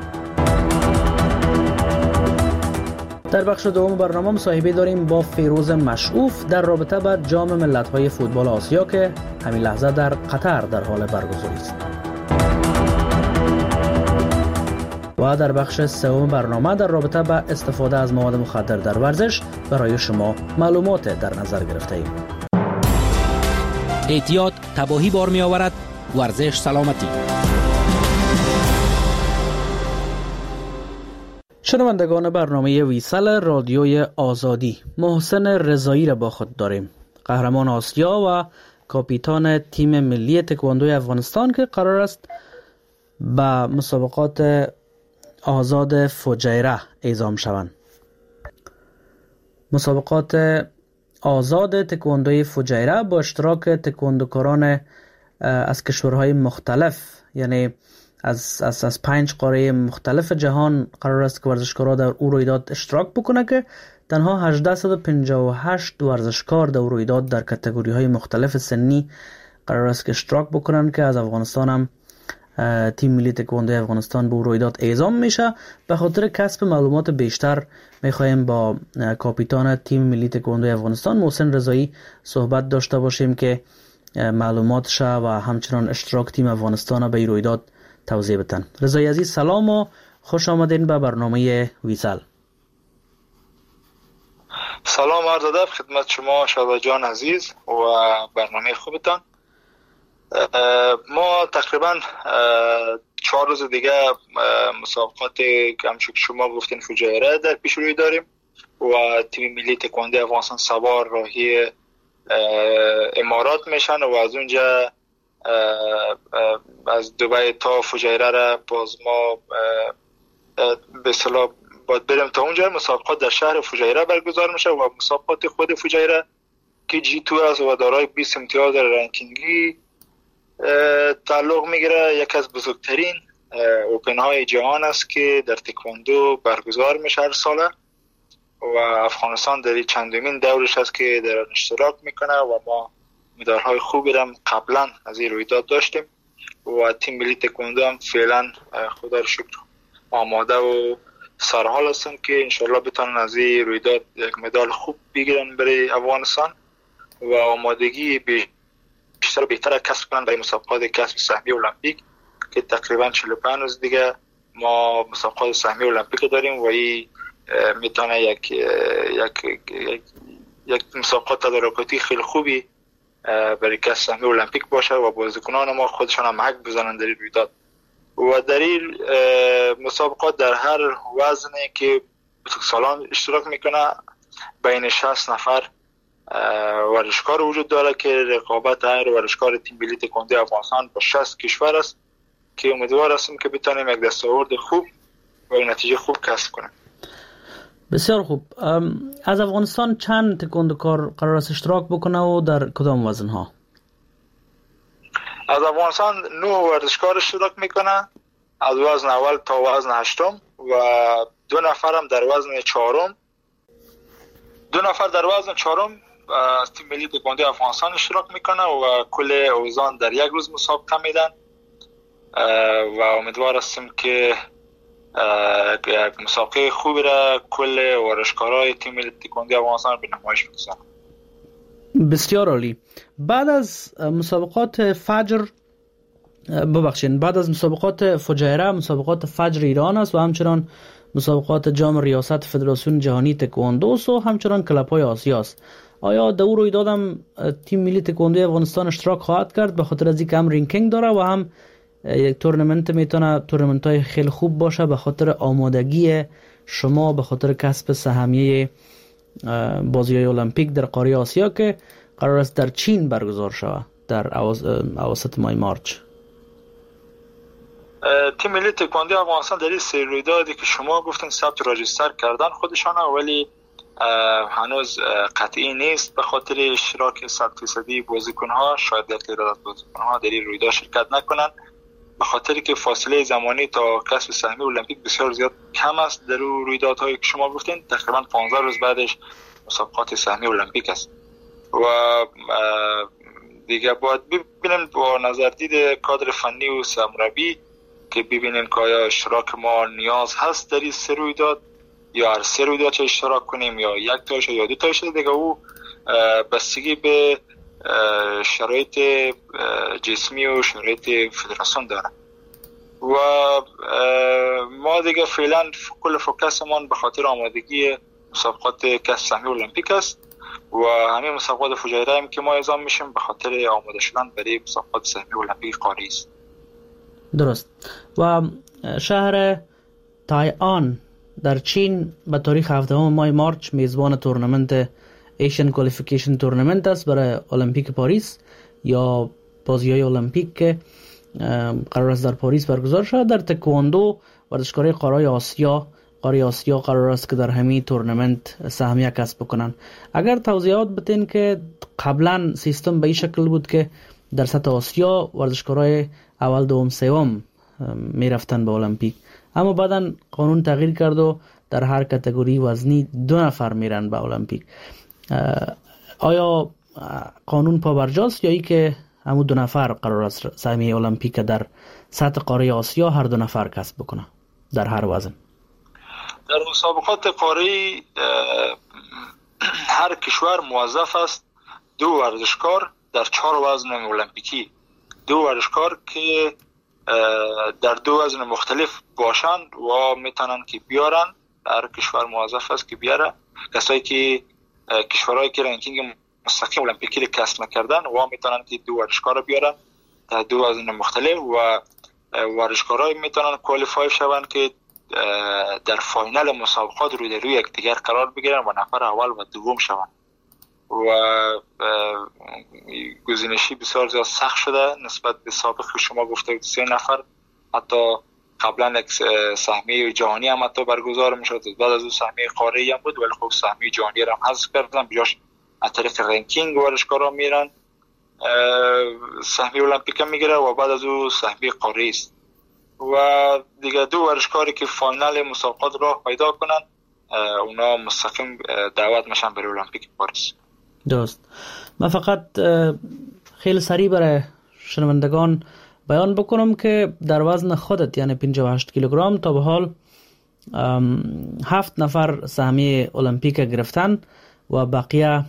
در بخش دوم برنامه مصاحبه داریم با فیروز مشعوف در رابطه با جام ملت‌های فوتبال آسیا که همین لحظه در قطر در حال برگزاری است. و در بخش سوم برنامه در رابطه با استفاده از مواد مخدر در ورزش برای شما معلومات در نظر گرفته ایم. اعتیاد تباهی بار می آورد، ورزش سلامتی. شنوندگان برنامه ویسل رادیوی آزادی، محسن رضایی را با خود داریم، قهرمان آسیا و کاپیتان تیم ملی تکواندو افغانستان که قرار است به مسابقات آزاد فجیره اعزام شوند. مسابقات آزاد تکواندوی فجیره با اشتراک تکواندوکاران از کشورهای مختلف، یعنی از از از پنج قاره مختلف جهان قرار است که ورزشکارا در او رویداد اشتراک بکنه که تنها هزار و هشتصد و پنجاه و هشت ورزشکار در رویداد در کاتگوری‌های مختلف سنی قرار است که اشتراک بکنن که از افغانستان هم تیم ملی تکواندو افغانستان به رویداد اعزام میشه. به خاطر کسب معلومات بیشتر میخوایم با کاپیتان تیم ملی تکواندو افغانستان محسن رضایی صحبت داشته باشیم که معلوماتش و همچنان اشتراک تیم افغانستان به رویداد توضیح بدن. رضایی عزیز سلام و خوش آمدین به برنامه ویسل. سلام عرض ادب خدمت شما شهباز جان عزیز و برنامه خوبتان. ما تقریبا چهار روز دیگه مسابقات که همچون که شما گفتین فجیره در پیش روی داریم و تیم ملی تکواندو افغانستان سوار راهی امارات میشن و از اونجا از دبی تا فجیره را باز ما به اصطلاح باید بریم تا اونجا. مسابقات در شهر فجیره برگزار میشه و مسابقات خود فجیره که جی تو است و دارای بیست امتیاز رنکینگی تعلق میگیره، یک از بزرگترین اوپن های جهان است که در تکواندو برگزار میشه هر ساله و افغانستان در چندمین دورش است که در اشتراک میکنه و ما مدالهای خوبی هم قبلا از این رویداد داشتیم و تیم ملی تکواندو هم فعلا خدا رو شکر آماده و سرحال هستن که انشالله بتونن از این رویداد یک مدال خوب بگیرن برای افغانستان و آمادگی بیشتر و بهتر کسب کنن برای مسابقات کسب سهمیه المپیک که تقریبا چهل و پنج روز دیگه ما مسابقات سهمیه المپیک داریم و این میتونه یک یک یک, یک مسابقات تدارکاتی خیلی خوبی برای کسب سهمیه المپیک باشه و بازیکنان ما خودشان هم حق بزنن در این رویداد. و در این مسابقات در هر وزنی که سالان اشتراک میکنه بین شصت نفر ورزشکار وجود داره که رقابت هر ورزشکار تیم ملی تکواندو افغانستان با شصت کشور است که امیدوار هستیم که بتونیم یک دستاورد خوب و نتیجه خوب کسب کنیم. بسیار خوب. از افغانستان چند تکواندوکار قرار است اشتراک بکنه و در کدام وزن‌ها؟ از افغانستان نه ورزشکار اشتراک میکنه از وزن اول تا وزن هشتم و دو نفر هم در وزن چهارم. دو نفر در وزن چهارم از تیم ملی تکواندو افغانستان اشتراک میکنه و کل اوزان در یک روز مسابقه میدن و امیدوار هستیم که یک مسابقه خوبی را کل ورزشکارای تیم ملی تکواندو افغانستان به نمایش بگذارن. بسیار عالی. بعد از مسابقات فجر ببخشید بعد از مسابقات فجیره مسابقات فجر ایران است و همچنان مسابقات جام ریاست فدراسیون جهانی تکواندو و همچنان کلب‌های آسیا است. آیا در او رویدادم تیم ملی تکواندو افغانستان اشتراک خواهد کرد به خاطر از اینکه هم رینکینگ داره و هم یک تورنمنت میتونه تورنمنت‌های خیلی خوب باشه به خاطر آمادگی شما به خاطر کسب سهمیه بازی‌های المپیک در قاره آسیا که قرار است در چین برگزار شود در اواسط ماه مارچ؟ تیم ملی تکواندو افغانستان در این سری رویدادی که شما گفتین ثبت راجستر کردن خودشان ولی هنوز قطعی نیست به خاطر اشتراک صد درصدی بازیکن‌ها. شاید یک تعداد از بازیکن‌ها در این رویداد شرکت نکنن به خاطر که فاصله زمانی تا کسب سهمیه المپیک بسیار زیاد کم است. در رویدادهایی که شما گفتین تقریبا پانزده روز بعدش مسابقات سهمیه المپیک است و دیگه باید ببینیم با نظر دید کادر فنی و سرمربی که ببینیم که آیا اشتراک ما نیاز هست در این سه رویداد یا هر سه رویداد چه اشتراک کنیم یا یک تایش یا دو تایش دیگه. او بستگی به شرایط جسمی و شرایط فدراسیون داره و ما دیگه فعلا کل فوکسمون به خاطر آمادگی مسابقات کسب سهمیه المپیک است و همین مسابقات فجیره هم که ما اعزام میشیم به خاطر آماده شدن برای مسابقات سهمیه المپیک قاره است. درست. و شهر تایان در چین به تاریخ هفدهم ماه مارچ میزبان تورنمنت ایشین کوالیفیکیشن تورنمنت است برای المپیک پاریس یا بازی‌های المپیک که قرار است در پاریس برگزار شود. در تکواندو ورزشکارای قاره آسیا قاره آسیا قرار است که در همین تورنمنت سهمیه کسب بکنن. اگر توضیحات بدین که قبلا سیستم به این شکل بود که در سطح آسیا ورزشکارای اول دوم سوم میرفتن به المپیک، اما بعداً قانون تغییر کرد و در هر کاتگوری وزنی دو نفر میرن به المپیک. آیا قانون پابرجاست یا ای که همون دو نفر قرار است سهمیه المپیک در سطح قاره آسیا هر دو نفر کسب بکنه در هر وزن؟ در مسابقات قاره هر کشور موظف است دو ورزشکار در چهار وزن المپیکی، دو ورزشکار که در دو وزن مختلف باشند و میتونن که بیارن. هر کشور موظف است که بیاره کسایی که کشورهایی که رنکینگ مستقیم المپیکی کسب نکردن و میتونن که دو ورزشکار بیارن در دو وزن مختلف و ورزشکارای میتونن کوالیفای شون که در فاینال مسابقات روی در روی یکدیگر قرار بگیرن و نفر اول و دوم شون و گزینشی بسیار زیاد سخت شده نسبت به سابق که شما گفته سه نفر حتی قبلا یک سهمیه جهانی هم حتی برگزار میشد، بعد از اون سهمیه قاره‌ای هم بود ولی خب سهمیه جهانی را هم حذف کردن، بجاش از طریق رنکینگ ورزشکارا میرن سهمیه المپیک میگیره و بعد از اون سهمیه قاره‌ای است و دیگه دو ورزشکاری که فاینال مسابقات راه پیدا کنن اونا مستقیم دعوت میشن برای المپیک پاریس. درست. من فقط خیلی سریع برای شنوندگان بیان بکنم که در وزن خودت یعنی پنجاه و هشت کیلوگرم تا به حال هفت نفر سهمیه المپیک گرفتن و بقیه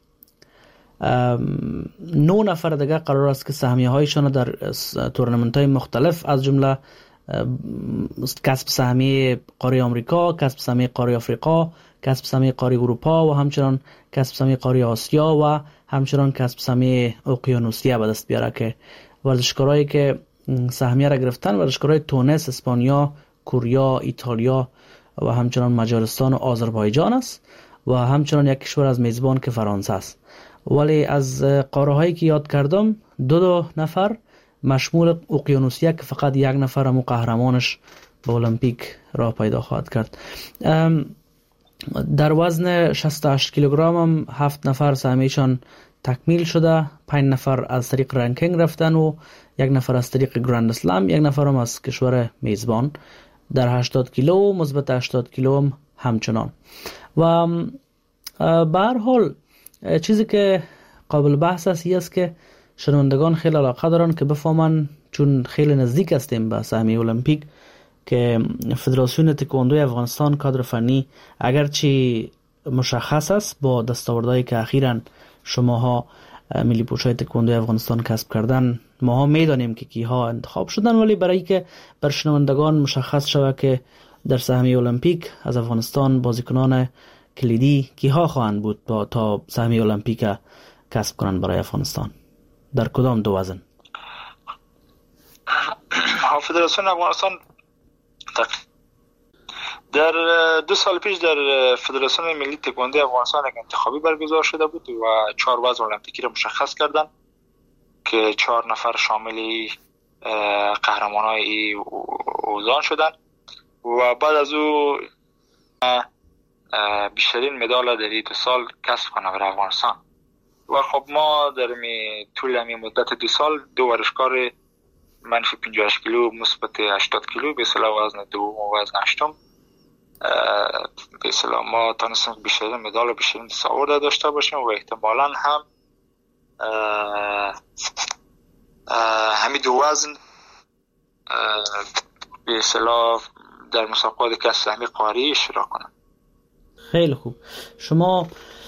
نه نفر دیگه قرار است که سهمیه هایشان در تورنمنت های مختلف از جمله کسب سهمیه قاره آمریکا، کسب سهمیه قاره آفریقا، کسب سهمیه قاره اروپا و همچنان کسب سهمیه قاره آسیا و همچنان کسب سهمیه اقیانوسیه به دست بیاره که ورزشکارایی که سهمیه را گرفتن ورزشکارای تونس، اسپانیا، کوریا، ایتالیا و همچنان مجارستان و آذربایجان است و همچنان یک کشور از میزبان که فرانسه است. ولی از قاره هایی که یاد کردم دو دو نفر مشمول اقیانوسیه که فقط یک نفر هم قهرمانش به المپیک راه پیدا خواهد کرد. در وزن شصت و هشت کیلوگرم هم هفت نفر سهمیه‌شان تکمیل شده، پنج نفر از طریق رنکینگ رفتن و یک نفر از طریق گراند اسلم، یک نفر هم از کشور میزبان. در هشتاد کیلو مثبت هشتاد کیلو هم همچنان. و به هر حال چیزی که قابل بحث است است که شنوندگان خیلی علاقه دارن که بفهمن، چون خیلی نزدیک هستیم به سهمیه المپیک، که فدراسیون تکواندوی افغانستان کادر فنی اگرچه مشخص است با دستاوردهایی که اخیراً شماها ملی پوشای تکواندوی افغانستان کسب کردن ماها میدانیم که کیها انتخاب شدن، ولی برای که بر شنوندگان مشخص شود که در سهمیه المپیک از افغانستان بازیکنان کلیدی کیها خواهند بود با تا سهمیه المپیک کسب کنند برای افغانستان در کدام دو وزن؟ فدراسیون افغانستان در دو سال پیش در فدراسیون ملی تکواندو افغانستان یک انتخابی برگزار شده بود و چهار وزن المپیکی را مشخص کردن که چهار نفر شامل قهرمانای اوزان شدن و بعد از او بیشترین مدال در این دو سال کسب کنه برای افغانستان. و خب ما در می طول می مدت دو سال دو ورزشکار منفی پنجاه و هشت کیلو مثبت هشتاد کیلو به اصطلاح وزن دوم و وزن هشتم به اصطلاح ما تونستیم بیشترین مدال و بیشترین دستاورد داشته باشیم و احتمالاً هم همین دو وزن به اصطلاح در مسابقات کسب سهمیه قاره‌ای اشتراک کنند. خیلی خوب. شما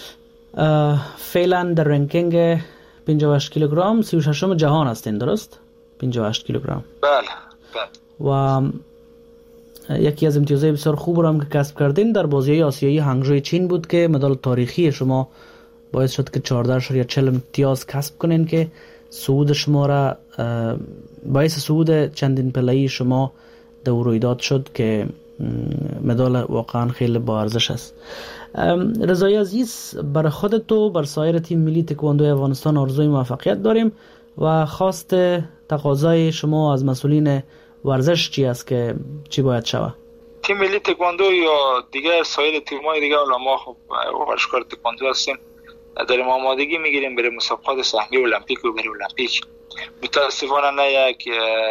فعلا در رنکینگ پنجاه و هشت کیلوگرم سی و ششم جهان هستین، درست؟ پنجاه و هشت کیلوگرم. بله بله. و یکی از امتیازهای بسیار خوب رو هم که کسب کردین در بازی آسیایی هنگژوی چین بود که مدال تاریخی شما باعث شد که چهارده اشاریه چهل امتیاز کسب کنین که صعود شما را باعث صعود چندین پله‌ای شما در رویداد شد که مدال واقعا خیلی با ارزش است. رضای عزیز، بر خودت و بر سایر تیم ملی تکواندوی افغانستان آرزوی موفقیت داریم و خواست تقاضای شما از مسئولین ورزش چی است که چی باید شود؟ تیم ملی تکواندو یا دیگر سایر تیم‌های دیگر، ما خب ورزشکار تکواندو هستیم، داریم آمادگی میگیریم برای مسابقات سهمیه المپیک و برای المپیک. متاسفانه نه یک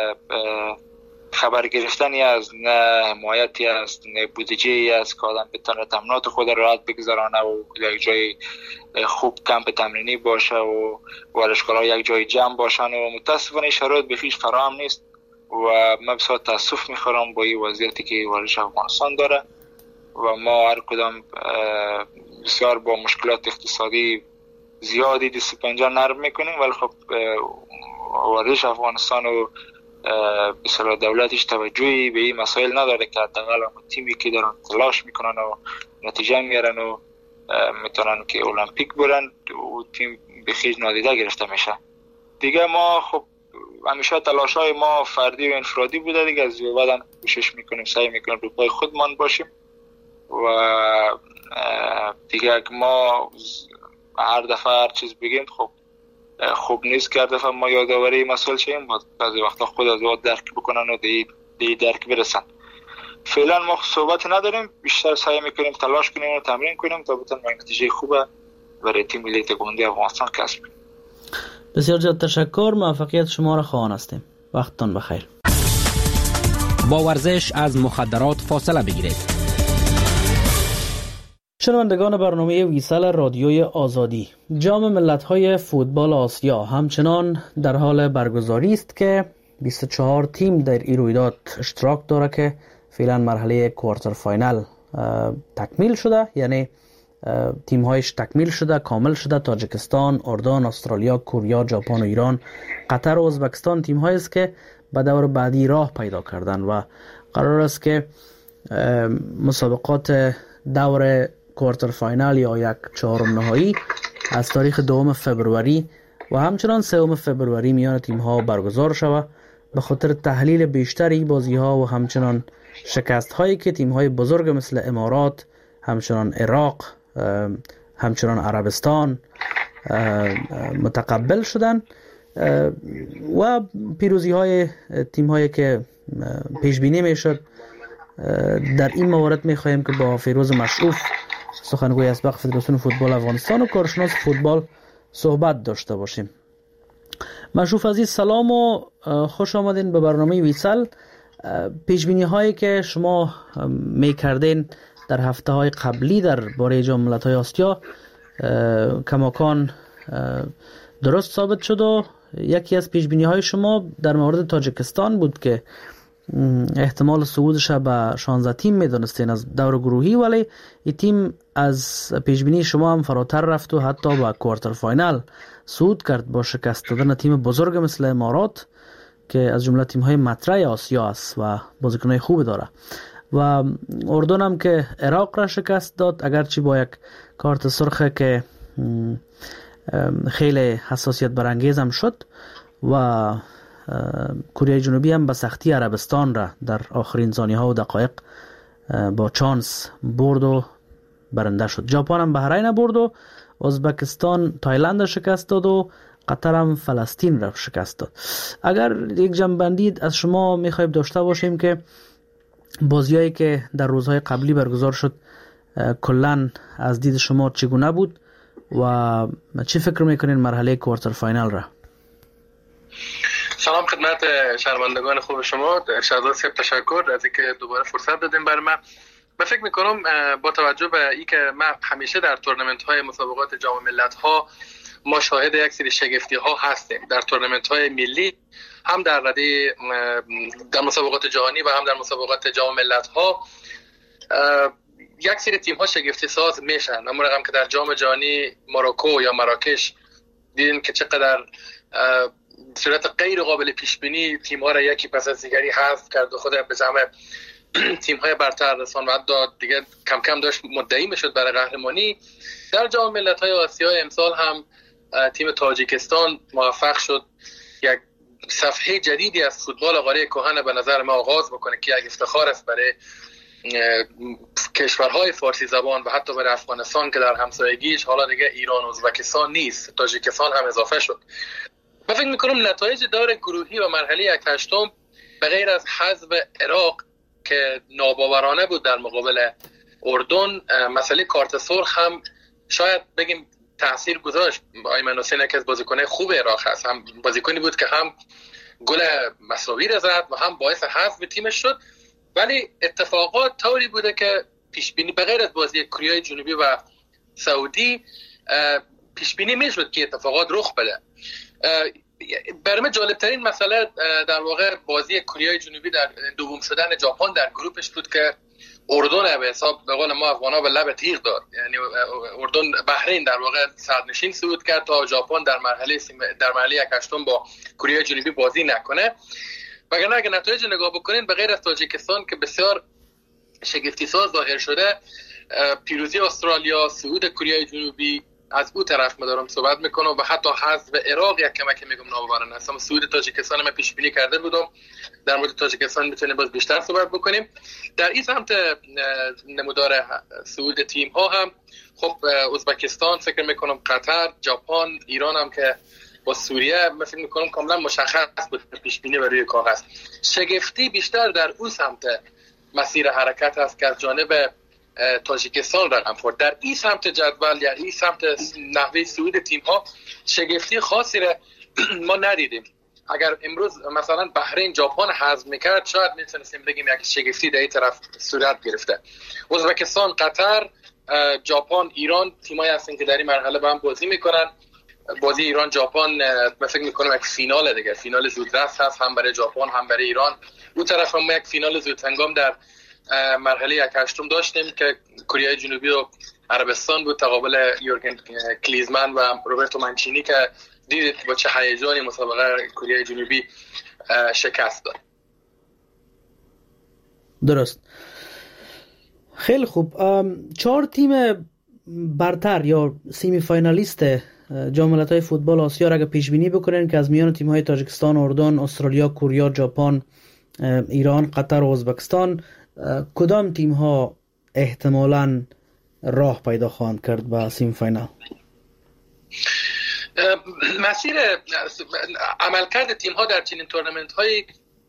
خبر گرفتنی از، نه حمایتی است، نه بودجه‌ای است که آدم بتونه تمرینات خود را راحت بگذرانه و یک جای خوب کمپ تمرینی باشه و ورزشکارها یک جای جمع باشن و متاسفانه شرایط به هیچ فراهم نیست و من بسیار تاسف میخورم با این وضعیتی که ورزش افغانستان داره و ما هر کدام بسیار با مشکلات اقتصادی زیادی دست پنجه نرم میکنیم، ولی خب ورزش افغانستان و بسیار دولتش توجهی به این مسائل نداره که حداقل تیمی که دارن تلاش میکنن و نتیجه میارن و میتونن که المپیک برن و تیم به خیج نادیده گرفته میشه. دیگه ما خب همیشه تلاشای ما فردی و انفرادی بوده دیگه، از بعدن کوشش میکنیم سعی میکنیم رو پای خودمان باشیم و دیگه ما هر دفعه هر چیز بگیم خب خوب نیست که هر دفعه ما یادآوری مسئول شیم، بعضی وقتا خود از وقت درک بکنن و دی به درک برسن. فعلا ما صحبت نداریم، بیشتر سعی میکنیم تلاش کنیم و تمرین کنیم تا بتونیم نتیجه خوبه برای تیم ملی تکواندو افغانستان کسب کنیم. بسیار زیاد تشکر، موفقیت شما را خواهان هستیم. وقتتان بخیر. با ورزش از مخدرات فاصله بگیرید. شنوندگان برنامه ویسال رادیوی آزادی، جام ملت‌های فوتبال آسیا همچنان در حال برگزاری است که بیست و چهار تیم در این رویداد اشتراک داره که فعلا مرحله کوارتر فاینال تکمیل شده، یعنی تیم هایش تکمیل شده، کامل شده. تاجیکستان، اردن، استرالیا، کره، ژاپن و ایران. قطر و ازبکستان تیم هایی است که به دور بعدی راه پیدا کردن و قرار است که مسابقات دور کوارتر فاینال یا یک چهارم نهایی از تاریخ دوم فبروری و همچنان سوم فبروری میان تیم ها برگزار شود به خاطر تحلیل بیشتری بازی ها و همچنان شکست هایی که تیم های بزرگ مثل امارات، همچنان عراق، همچنان عربستان متقبل شدن و پیروزی های تیم هایی که پیش بینی میشد. در این موارد میخواهیم که با فیروز مشعوف، سخنگوی اسبق فدراسیون فوتبال افغانستان و کارشناس فوتبال صحبت داشته باشیم. مشعوف عزیز سلام و خوش آمدین به برنامه ویسال. پیش بینی هایی که شما میکردین در هفته های قبلی در باره جام ملت‌های آسیا کماکان درست ثابت شد و یکی از پیش بینی های شما در مورد تاجیکستان بود که احتمال صعودش به شانزده تیم میدونستین از دور گروهی، ولی این تیم از پیش بینی شما هم فراتر رفت و حتی به کوارتر فاینال صعود کرد با شکست دادن تیم بزرگ مثل امارات که از جمله تیم های مطرح آسیا است و بازیکنای خوب داره، و اردن هم که عراق را شکست داد، اگرچه با یک کارت سرخ که خیلی حساسیت برانگیز هم شد، و کره جنوبی هم به سختی عربستان را در آخرین ثانیه ها و دقایق با چانس برد و برنده شد. ژاپن هم بحرین برد و ازبکستان تایلند را شکست داد و قطر هم فلسطین را شکست داد. اگر یک جنبندی از شما میخوایم داشته باشیم که بازیایی که در روزهای قبلی برگزار شد کلن از دید شما چگونه بود و چی فکر میکنین مرحله کوارتر فاینال را؟ سلام خدمت شنوندگان خوب شما. شهزاد صاحب تشکر از اینکه دوباره فرصت دادیم برای من. من فکر میکنم با توجه به اینکه من همیشه در تورنمنت های مسابقات جام ملت ها ما شاهد یک سری شگفتی ها هستیم، در تورنمنت های ملی هم در رده در مسابقات جهانی و هم در مسابقات جام ملت ها یک سری تیم ها شگفتی ساز میشن. اما رقم که در جام جهانی مراکو یا مراکش دیدین که چقدر صورت غیر قابل پیش بینی تیم ها را یکی پس از دیگری حذف کرد و خود به جمع تیم های برتر رساند و حتی دیگه کم کم داشت مدعی میشد برای قهرمانی. در جام ملت‌های آسیا امسال هم تیم تاجیکستان موفق شد یک صفحه جدیدی از فوتبال قاره کهن به نظر ما آغاز بکنه که یک افتخار است برای کشورهای فارسی زبان و حتی برای افغانستان که در همسایگیش حالا دیگه ایران و ازبکستان نیست، تاجیکستان هم اضافه شد. من فکر میکنم نتایج دور گروهی و مرحله یک هشتم به غیر از حذف عراق که ناباورانه بود در مقابل اردن، مسئله کارت سرخ هم شاید بگیم تأثیر گذاشت. ایمن حسین که از بازیکن‌های خوب عراق هست، هم بازیکنی بود که هم گل مساوی را زد و هم باعث حذف تیمش شد، ولی اتفاقات طوری بوده که پیش بینی به غیر از بازی کره جنوبی و سعودی پیش بینی میشد که اتفاقات رخ بده. برای من جالب ترین مسئله در واقع بازی کره جنوبی در دوم شدن ژاپن در گروپش بود که اردن به حساب به قول ما افغانا به لب تیغ داد، یعنی اردن بحرین در واقع صدرنشین صعود کرد تا ژاپن در مرحله در مرحله یک هشتم با کره جنوبی بازی نکنه. وگرنه اگه نتایج نگاه بکنین به غیر از تاجیکستان که بسیار شگفتی ساز ظاهر شده، پیروزی استرالیا، صعود کره جنوبی از اون طرف ما دارم صحبت میکنم و حتی حذف عراق یک کمک میگم ناباورانه است. اما صعود تاجیکستان من پیش بینی کرده بودم، در مورد تاجیکستان میتونیم باز بیشتر صحبت بکنیم. در این سمت نمودار صعود تیم ها هم خب ازبکستان، فکر میکنم قطر، ژاپن، ایران هم که با سوریه من فکر میکنم کاملا مشخص بود پیش بینی و روی کاغذ. شگفتی بیشتر در اون سمت مسیر حرکت است که از جانب تاجیکستان رقم خورد. در این سمت جدول یا این سمت نحوه صعود تیم ها شگفتی خاصی را ما ندیدیم. اگر امروز مثلا بحرین ژاپن حذف میکرد شاید میتونستیم بگیم یک شگفتی در این طرف صورت گرفته. ازبکستان، قطر، ژاپن، ایران تیمایی هستن که در این مرحله با هم بازی میکنن. بازی ایران ژاپن من فکر میکنم یک فینال دیگه، فینال زودرس هست هم برای ژاپن هم برای ایران. اون طرف هم یک فینال زودهنگام در مرحله یک هشتم داشتیم که کره جنوبی و عربستان بود، تقابل یورگن کلیزمن و روبرتو مانچینی که دیدید با چه هیجانی مسابقه کره جنوبی شکست داد. درست. خیلی خوب. چهار تیم برتر یا سیمی فاینالیست جام ملت‌های فوتبال آسیا را اگه پیش بینی بکنین که از میان تیم‌های تاجیکستان، اردن، استرالیا، کره، ژاپن، ایران، قطر و ازبکستان کدام تیم‌ها احتمالاً راه پیدا خواهند کرد به سیمی فاینال؟ مسیر عملکرد تیم‌ها در چنین تورنمنت‌های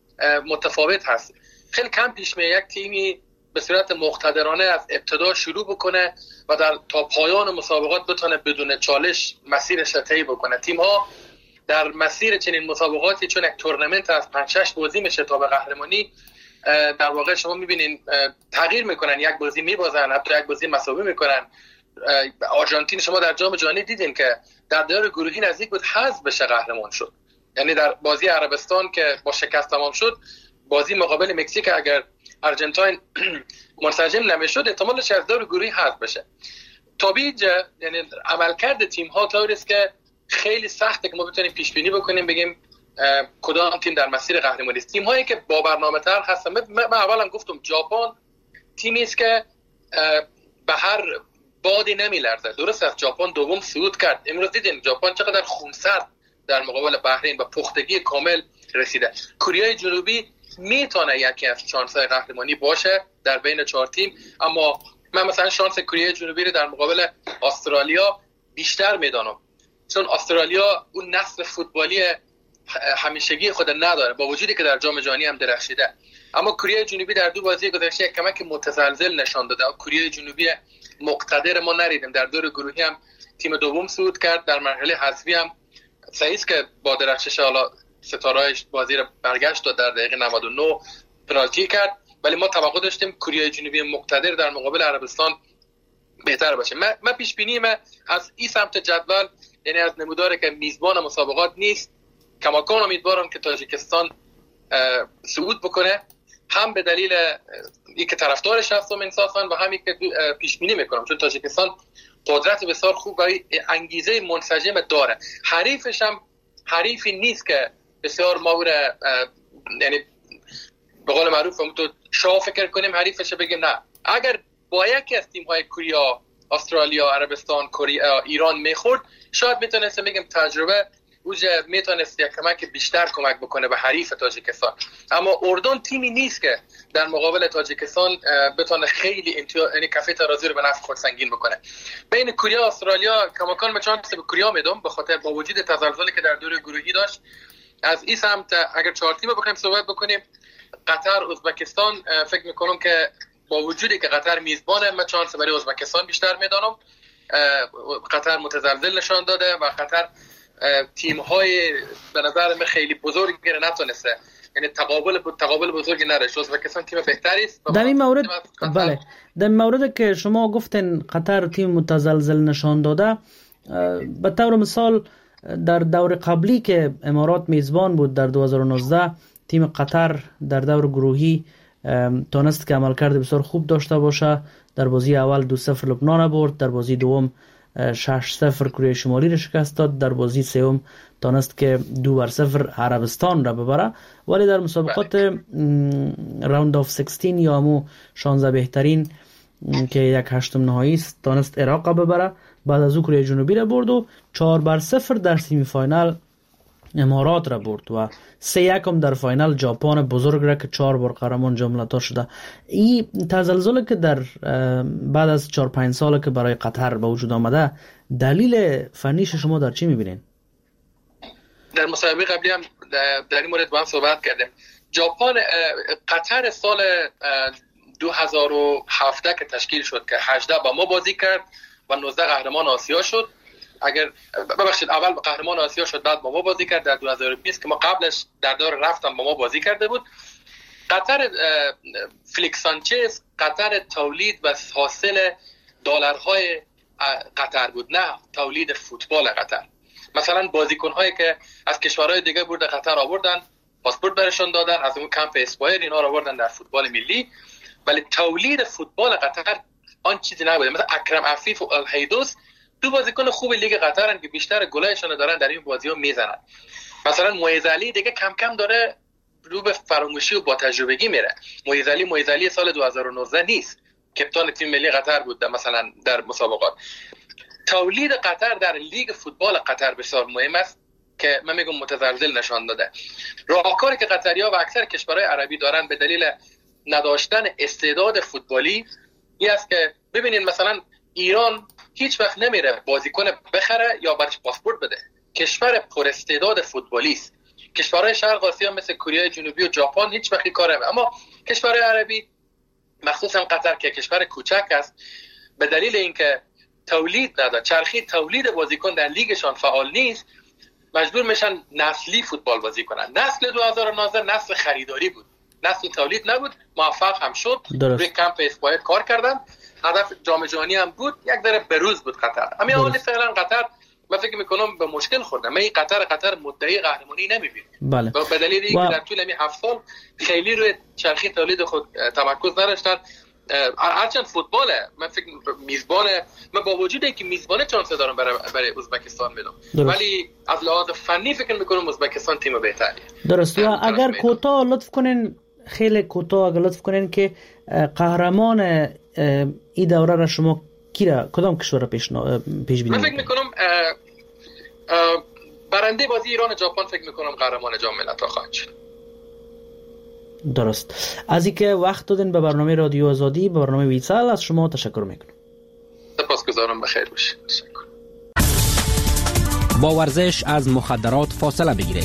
متفاوت هست. خیلی کم پیش میاد یک تیمی به صورت مقتدرانه از ابتدا شروع بکنه و در تا پایان مسابقات بتونه بدون چالش مسیرش را طی بکنه. تیم‌ها در مسیر چنین مسابقاتی چون یک تورنمنت از پنج شش بازی میشه تا به قهرمانی، در واقع شما میبینین تغییر میکنن، یک بازی میبازن، حتی یک بازی مساوی میکنن. آرژانتین شما در جام جهانی دیدین که در دور گروهی نزدیک بود حذف بشه، قهرمان شد. یعنی در بازی عربستان که با شکست تمام شد، بازی مقابل مکزیک اگر آرژانتین منسجم نمیشد احتمالش از دور گروهی حذف بشه. تا بیجا یعنی عملکرد تیم ها طوری است که خیلی سخته که ما بتونیم پیش بینی بکنیم بگیم کدام تیم در مسیر قهرمانی است. تیم هایی که با برنامه‌تر هستن، من اولا گفتم ژاپن تیمی است که به هر بادی نمیلرزه. درست است ژاپن دوم صعود کرد، امروز دیدین ژاپن چقدر خونسرد در مقابل بحرین با پختگی کامل رسیده. کره جنوبی میتونه یکی از شانس‌های قهرمانی باشه در بین چهار تیم، اما من مثلا شانس کره جنوبی رو در مقابل استرالیا بیشتر میدانم، چون استرالیا اون نسل فوتبالی همیشگی خود نداره با وجودی که در جام جهانی هم درخشیده. اما کره جنوبی در دو بازی گذشته کمک متزلزل نشان داده. کره جنوبی مقتدر ما نریدیم. در دور گروهی هم تیم دوم صعود کرد، در مرحله حذفی هم صحیح است که با درخشش حالا ستاره‌اش بازی رو برگشت و در دقیقه نود و نه پنالتی کرد، ولی ما توقع داشتیم کره جنوبی مقتدر در مقابل عربستان بهتر باشه. من من پیش بینی من از این سمت جدول، یعنی از نموداری که میزبان مسابقات نیست، کماکان امیدوارم که تاجیکستان صعود بکنه، هم به دلیل اینکه طرفدارش هستم انصافا و همین که پیش بینی میکنم چون تاجیکستان قدرت بسیار خوب و انگیزه منسجم داره. حریفش هم حریفی نیست که بسیار ما رو یعنی به قول معروف هم تو شاه فکر کنیم حریفش بگیم نه. اگر با یکی از تیم‌های کره، استرالیا، عربستان، کره، ایران میخورد شاید میتونستم بگم تجربه اوج میتونست یک کمک بیشتر کمک بکنه به حریف تاجیکستان. اما اردن تیمی نیست که در مقابل تاجیکستان بتونه خیلی انتیا... یعنی کفه ترازی رو به نفع خود سنگین بکنه. بین کره و استرالیا کماکان به چانس به کره میدم به خاطر با وجود تزلزلی که در دور گروهی داشت. از این سمت اگر چهار تیم بخوایم صحبت بکنیم، قطر، ازبکستان، فکر میکنم که با وجودی که قطر میزبانه من چانس برای ازبکستان بیشتر میدانم. قطر متزلزل نشان داده و قطر تیم های به نظر من خیلی بزرگی نتونسته، یعنی تقابل تقابل بزرگی نداشت. ازبکستان تیم بهتری است. در این مورد بله در مورد که شما گفتین قطر تیم متزلزل نشان داده، به طور مثال در دور قبلی که امارات میزبان بود در دو هزار و نوزده تیم قطر در دور گروهی تونست که عملکرد بسیار خوب داشته باشه. در بازی اول دو صفر لبنان برد، در بازی دوم شش صفر کره شمالی را شکست داد، در بازی سوم تونست که دو بر صفر عربستان را ببره. ولی در مسابقات راوند آف شانزده یا همو شانزده بهترین که یک هشتم نهایی است تونست عراق را ببره، بعد از او کره جنوبی را برد و چهار بر صفر در سیمی فاینال امارات را برد و سه یکم در فاینال ژاپن بزرگ را که چهار بار قهرمان جام ملت‌ها شده. این تزلزلی که در بعد از چهار پنج سال که برای قطر به وجود آمده، دلیل فنیش شما در چی می‌بینین؟ در مسابقه قبلی هم در این مورد با هم صحبت کردیم. ژاپن قطر سال دو هزار و هفده که تشکیل شد که هجده با ما بازی کرد و نوزده قهرمان آسیا شد. اگر ببخشید اول قهرمان آسیا شد بعد با ما بازی کرد در دو هزار و بیست که ما قبلش در دور رفتم با ما بازی کرده بود. قطر فلیکس سانچز قطر تولید و حاصل دلارهای قطر بود، نه تولید فوتبال قطر. مثلا بازیکن‌هایی که از کشورهای دیگه برده قطر آوردن، پاسپورت برشون دادن، از اون کمپ اسپایر اینا رو آوردن در فوتبال ملی، ولی تولید فوتبال قطر آن چیزی نبوده. مثلا اکرم عفیف و الهیدوس دو بازیکن خوب لیگ قطرن که بیشتر گلایشون دارن در این بازی‌ها میزنن. مثلا معیز علی دیگه کم کم داره رو به فراموشی و با تجربگی میره. معیز علی معیز علی سال دو هزار و نوزده نیست، کپتان تیم ملی قطر بود در مثلا در مسابقات. تولید قطر در لیگ فوتبال قطر بسیار مهم است که من میگم متزلزل نشان داده. راهکاری که قطری‌ها و اکثر کشورهای عربی دارن به دلیل نداشتن استعداد فوتبالی این است که ببینید مثلا ایران هیچ وقت نمیره بازیکن بخره یا برش پاسپورت بده. کشور پر استعداد فوتبالی است. کشورهای شرق آسیا مثل کره جنوبی و ژاپن هیچ وقت کار نمیکنه، اما کشورهای عربی مخصوصا قطر که کشور کوچک است به دلیل اینکه تولید نداره، چرخی تولید بازیکن در لیگشان فعال نیست، مجبور میشن نسلی فوتبال بازی کنن. نسل دو هزار و نوزده نسل خریداری بود، نسل تولید نبود. موفق هم شد، روی کمپ اسپایر کار کردن، هدف جام جهانی هم بود، یک ذره بروز بود قطر. همین حالی فعلا قطر من فکر میکنم به مشکل خورده. من این قطر قطر مدعی قهرمانی نمیبینم. بله. به دلیل اینکه و... در طول همین هفت سال خیلی روی چرخی تولید خود تمرکز نداشتن. هرچند فوتباله، من فکر میزبان، من با وجود اینکه میزبانه چانس دارم برای برای ازبکستان میدم، ولی از لحاظ فنی فکر میکنم ازبکستان تیم بهتریه. درست. و اگر کوتاه لطف کنین، خیلی کوتاه اگر لطف کنین که قهرمان این دوره را شما کی را کدام کشور را پیش پیش بینی؟ من فکر میکنم برنده بازی ایران ژاپن فکر میکنم قهرمان جام ملت‌ها خواهد شد. درست. از اینکه وقت دادین به برنامه رادیو آزادی، به برنامه ویسال، از شما تشکر میکنم. سپاسگزارم، بخیر باشید. با ورزش از مخدرات فاصله بگیرید.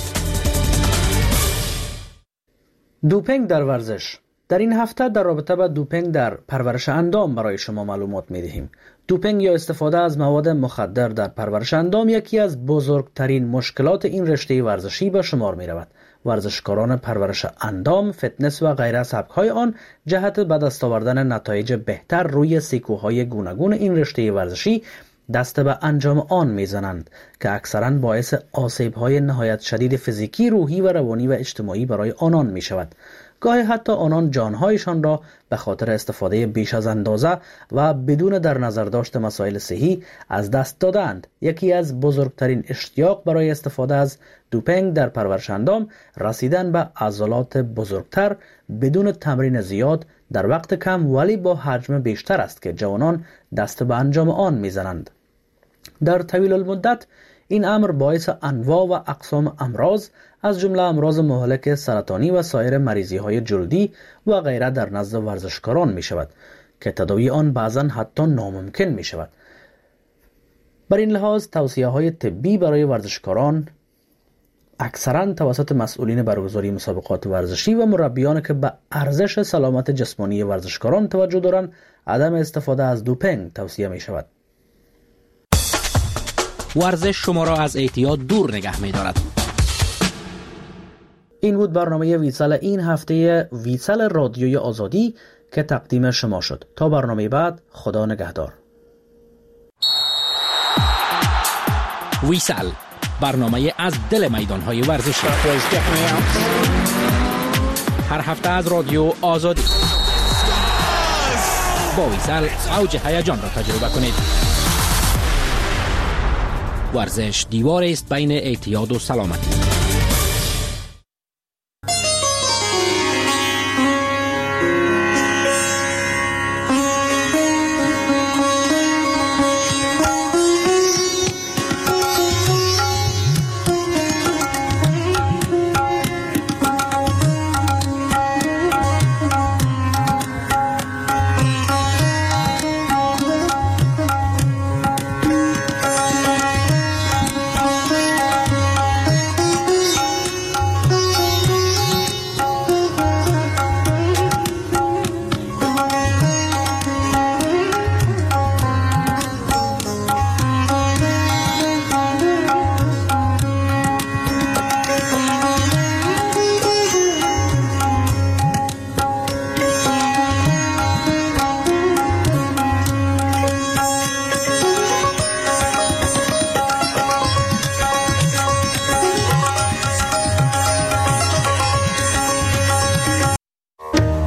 دوپینگ در ورزش. در این هفته در رابطه با دوپینگ در پرورش اندام برای شما معلومات میدهیم. دوپینگ یا استفاده از مواد مخدر در پرورش اندام یکی از بزرگترین مشکلات این رشته ورزشی به شمار می رود. ورزشکاران پرورش اندام، فتنس و غیره سبک‌های آن جهت به دست آوردن نتایج بهتر روی سیکوهای گوناگون این رشته ورزشی دست به انجام آن میزنند که اکثراً باعث آسیب‌های نهایت شدید فیزیکی، روحی و روانی و اجتماعی برای آنان می شود. گاهی حتی آنان جانهایشان را به خاطر استفاده بیش از اندازه و بدون در نظر داشت مسائل صحی از دست دادند. یکی از بزرگترین اشتیاق برای استفاده از دوپینگ در پرورش اندام رسیدن به عضلات بزرگتر بدون تمرین زیاد در وقت کم ولی با حجم بیشتر است که جوانان دست به انجام آن میزنند. در طویل المدت این امر باعث انواع و اقسام امراض از جمله امراض مهلک سرطانی و سایر مریضی های جلدی و غیره در نزد ورزشکاران می شود که تداوی آن بعضا حتی ناممکن می شود. بر این لحاظ توصیه های طبی برای ورزشکاران اکثرا توسط مسئولین برگزاری مسابقات ورزشی و مربیان که به ارزش سلامت جسمانی ورزشکاران توجه دارند عدم استفاده از دوپینگ توصیه می شود. ورزش شما را از اعتیاد دور نگه می دارد. این بود برنامه ویسال این هفته ویسال رادیوی آزادی که تقدیم شما شد. تا برنامه بعد، خدا نگهدار. ویسال، برنامه از دل میدانهای ورزشی، هر هفته از رادیو آزادی. با ویسال اوج هیجان را تجربه کنید. ورزش دیواری است بین اعتیاد و سلامتی.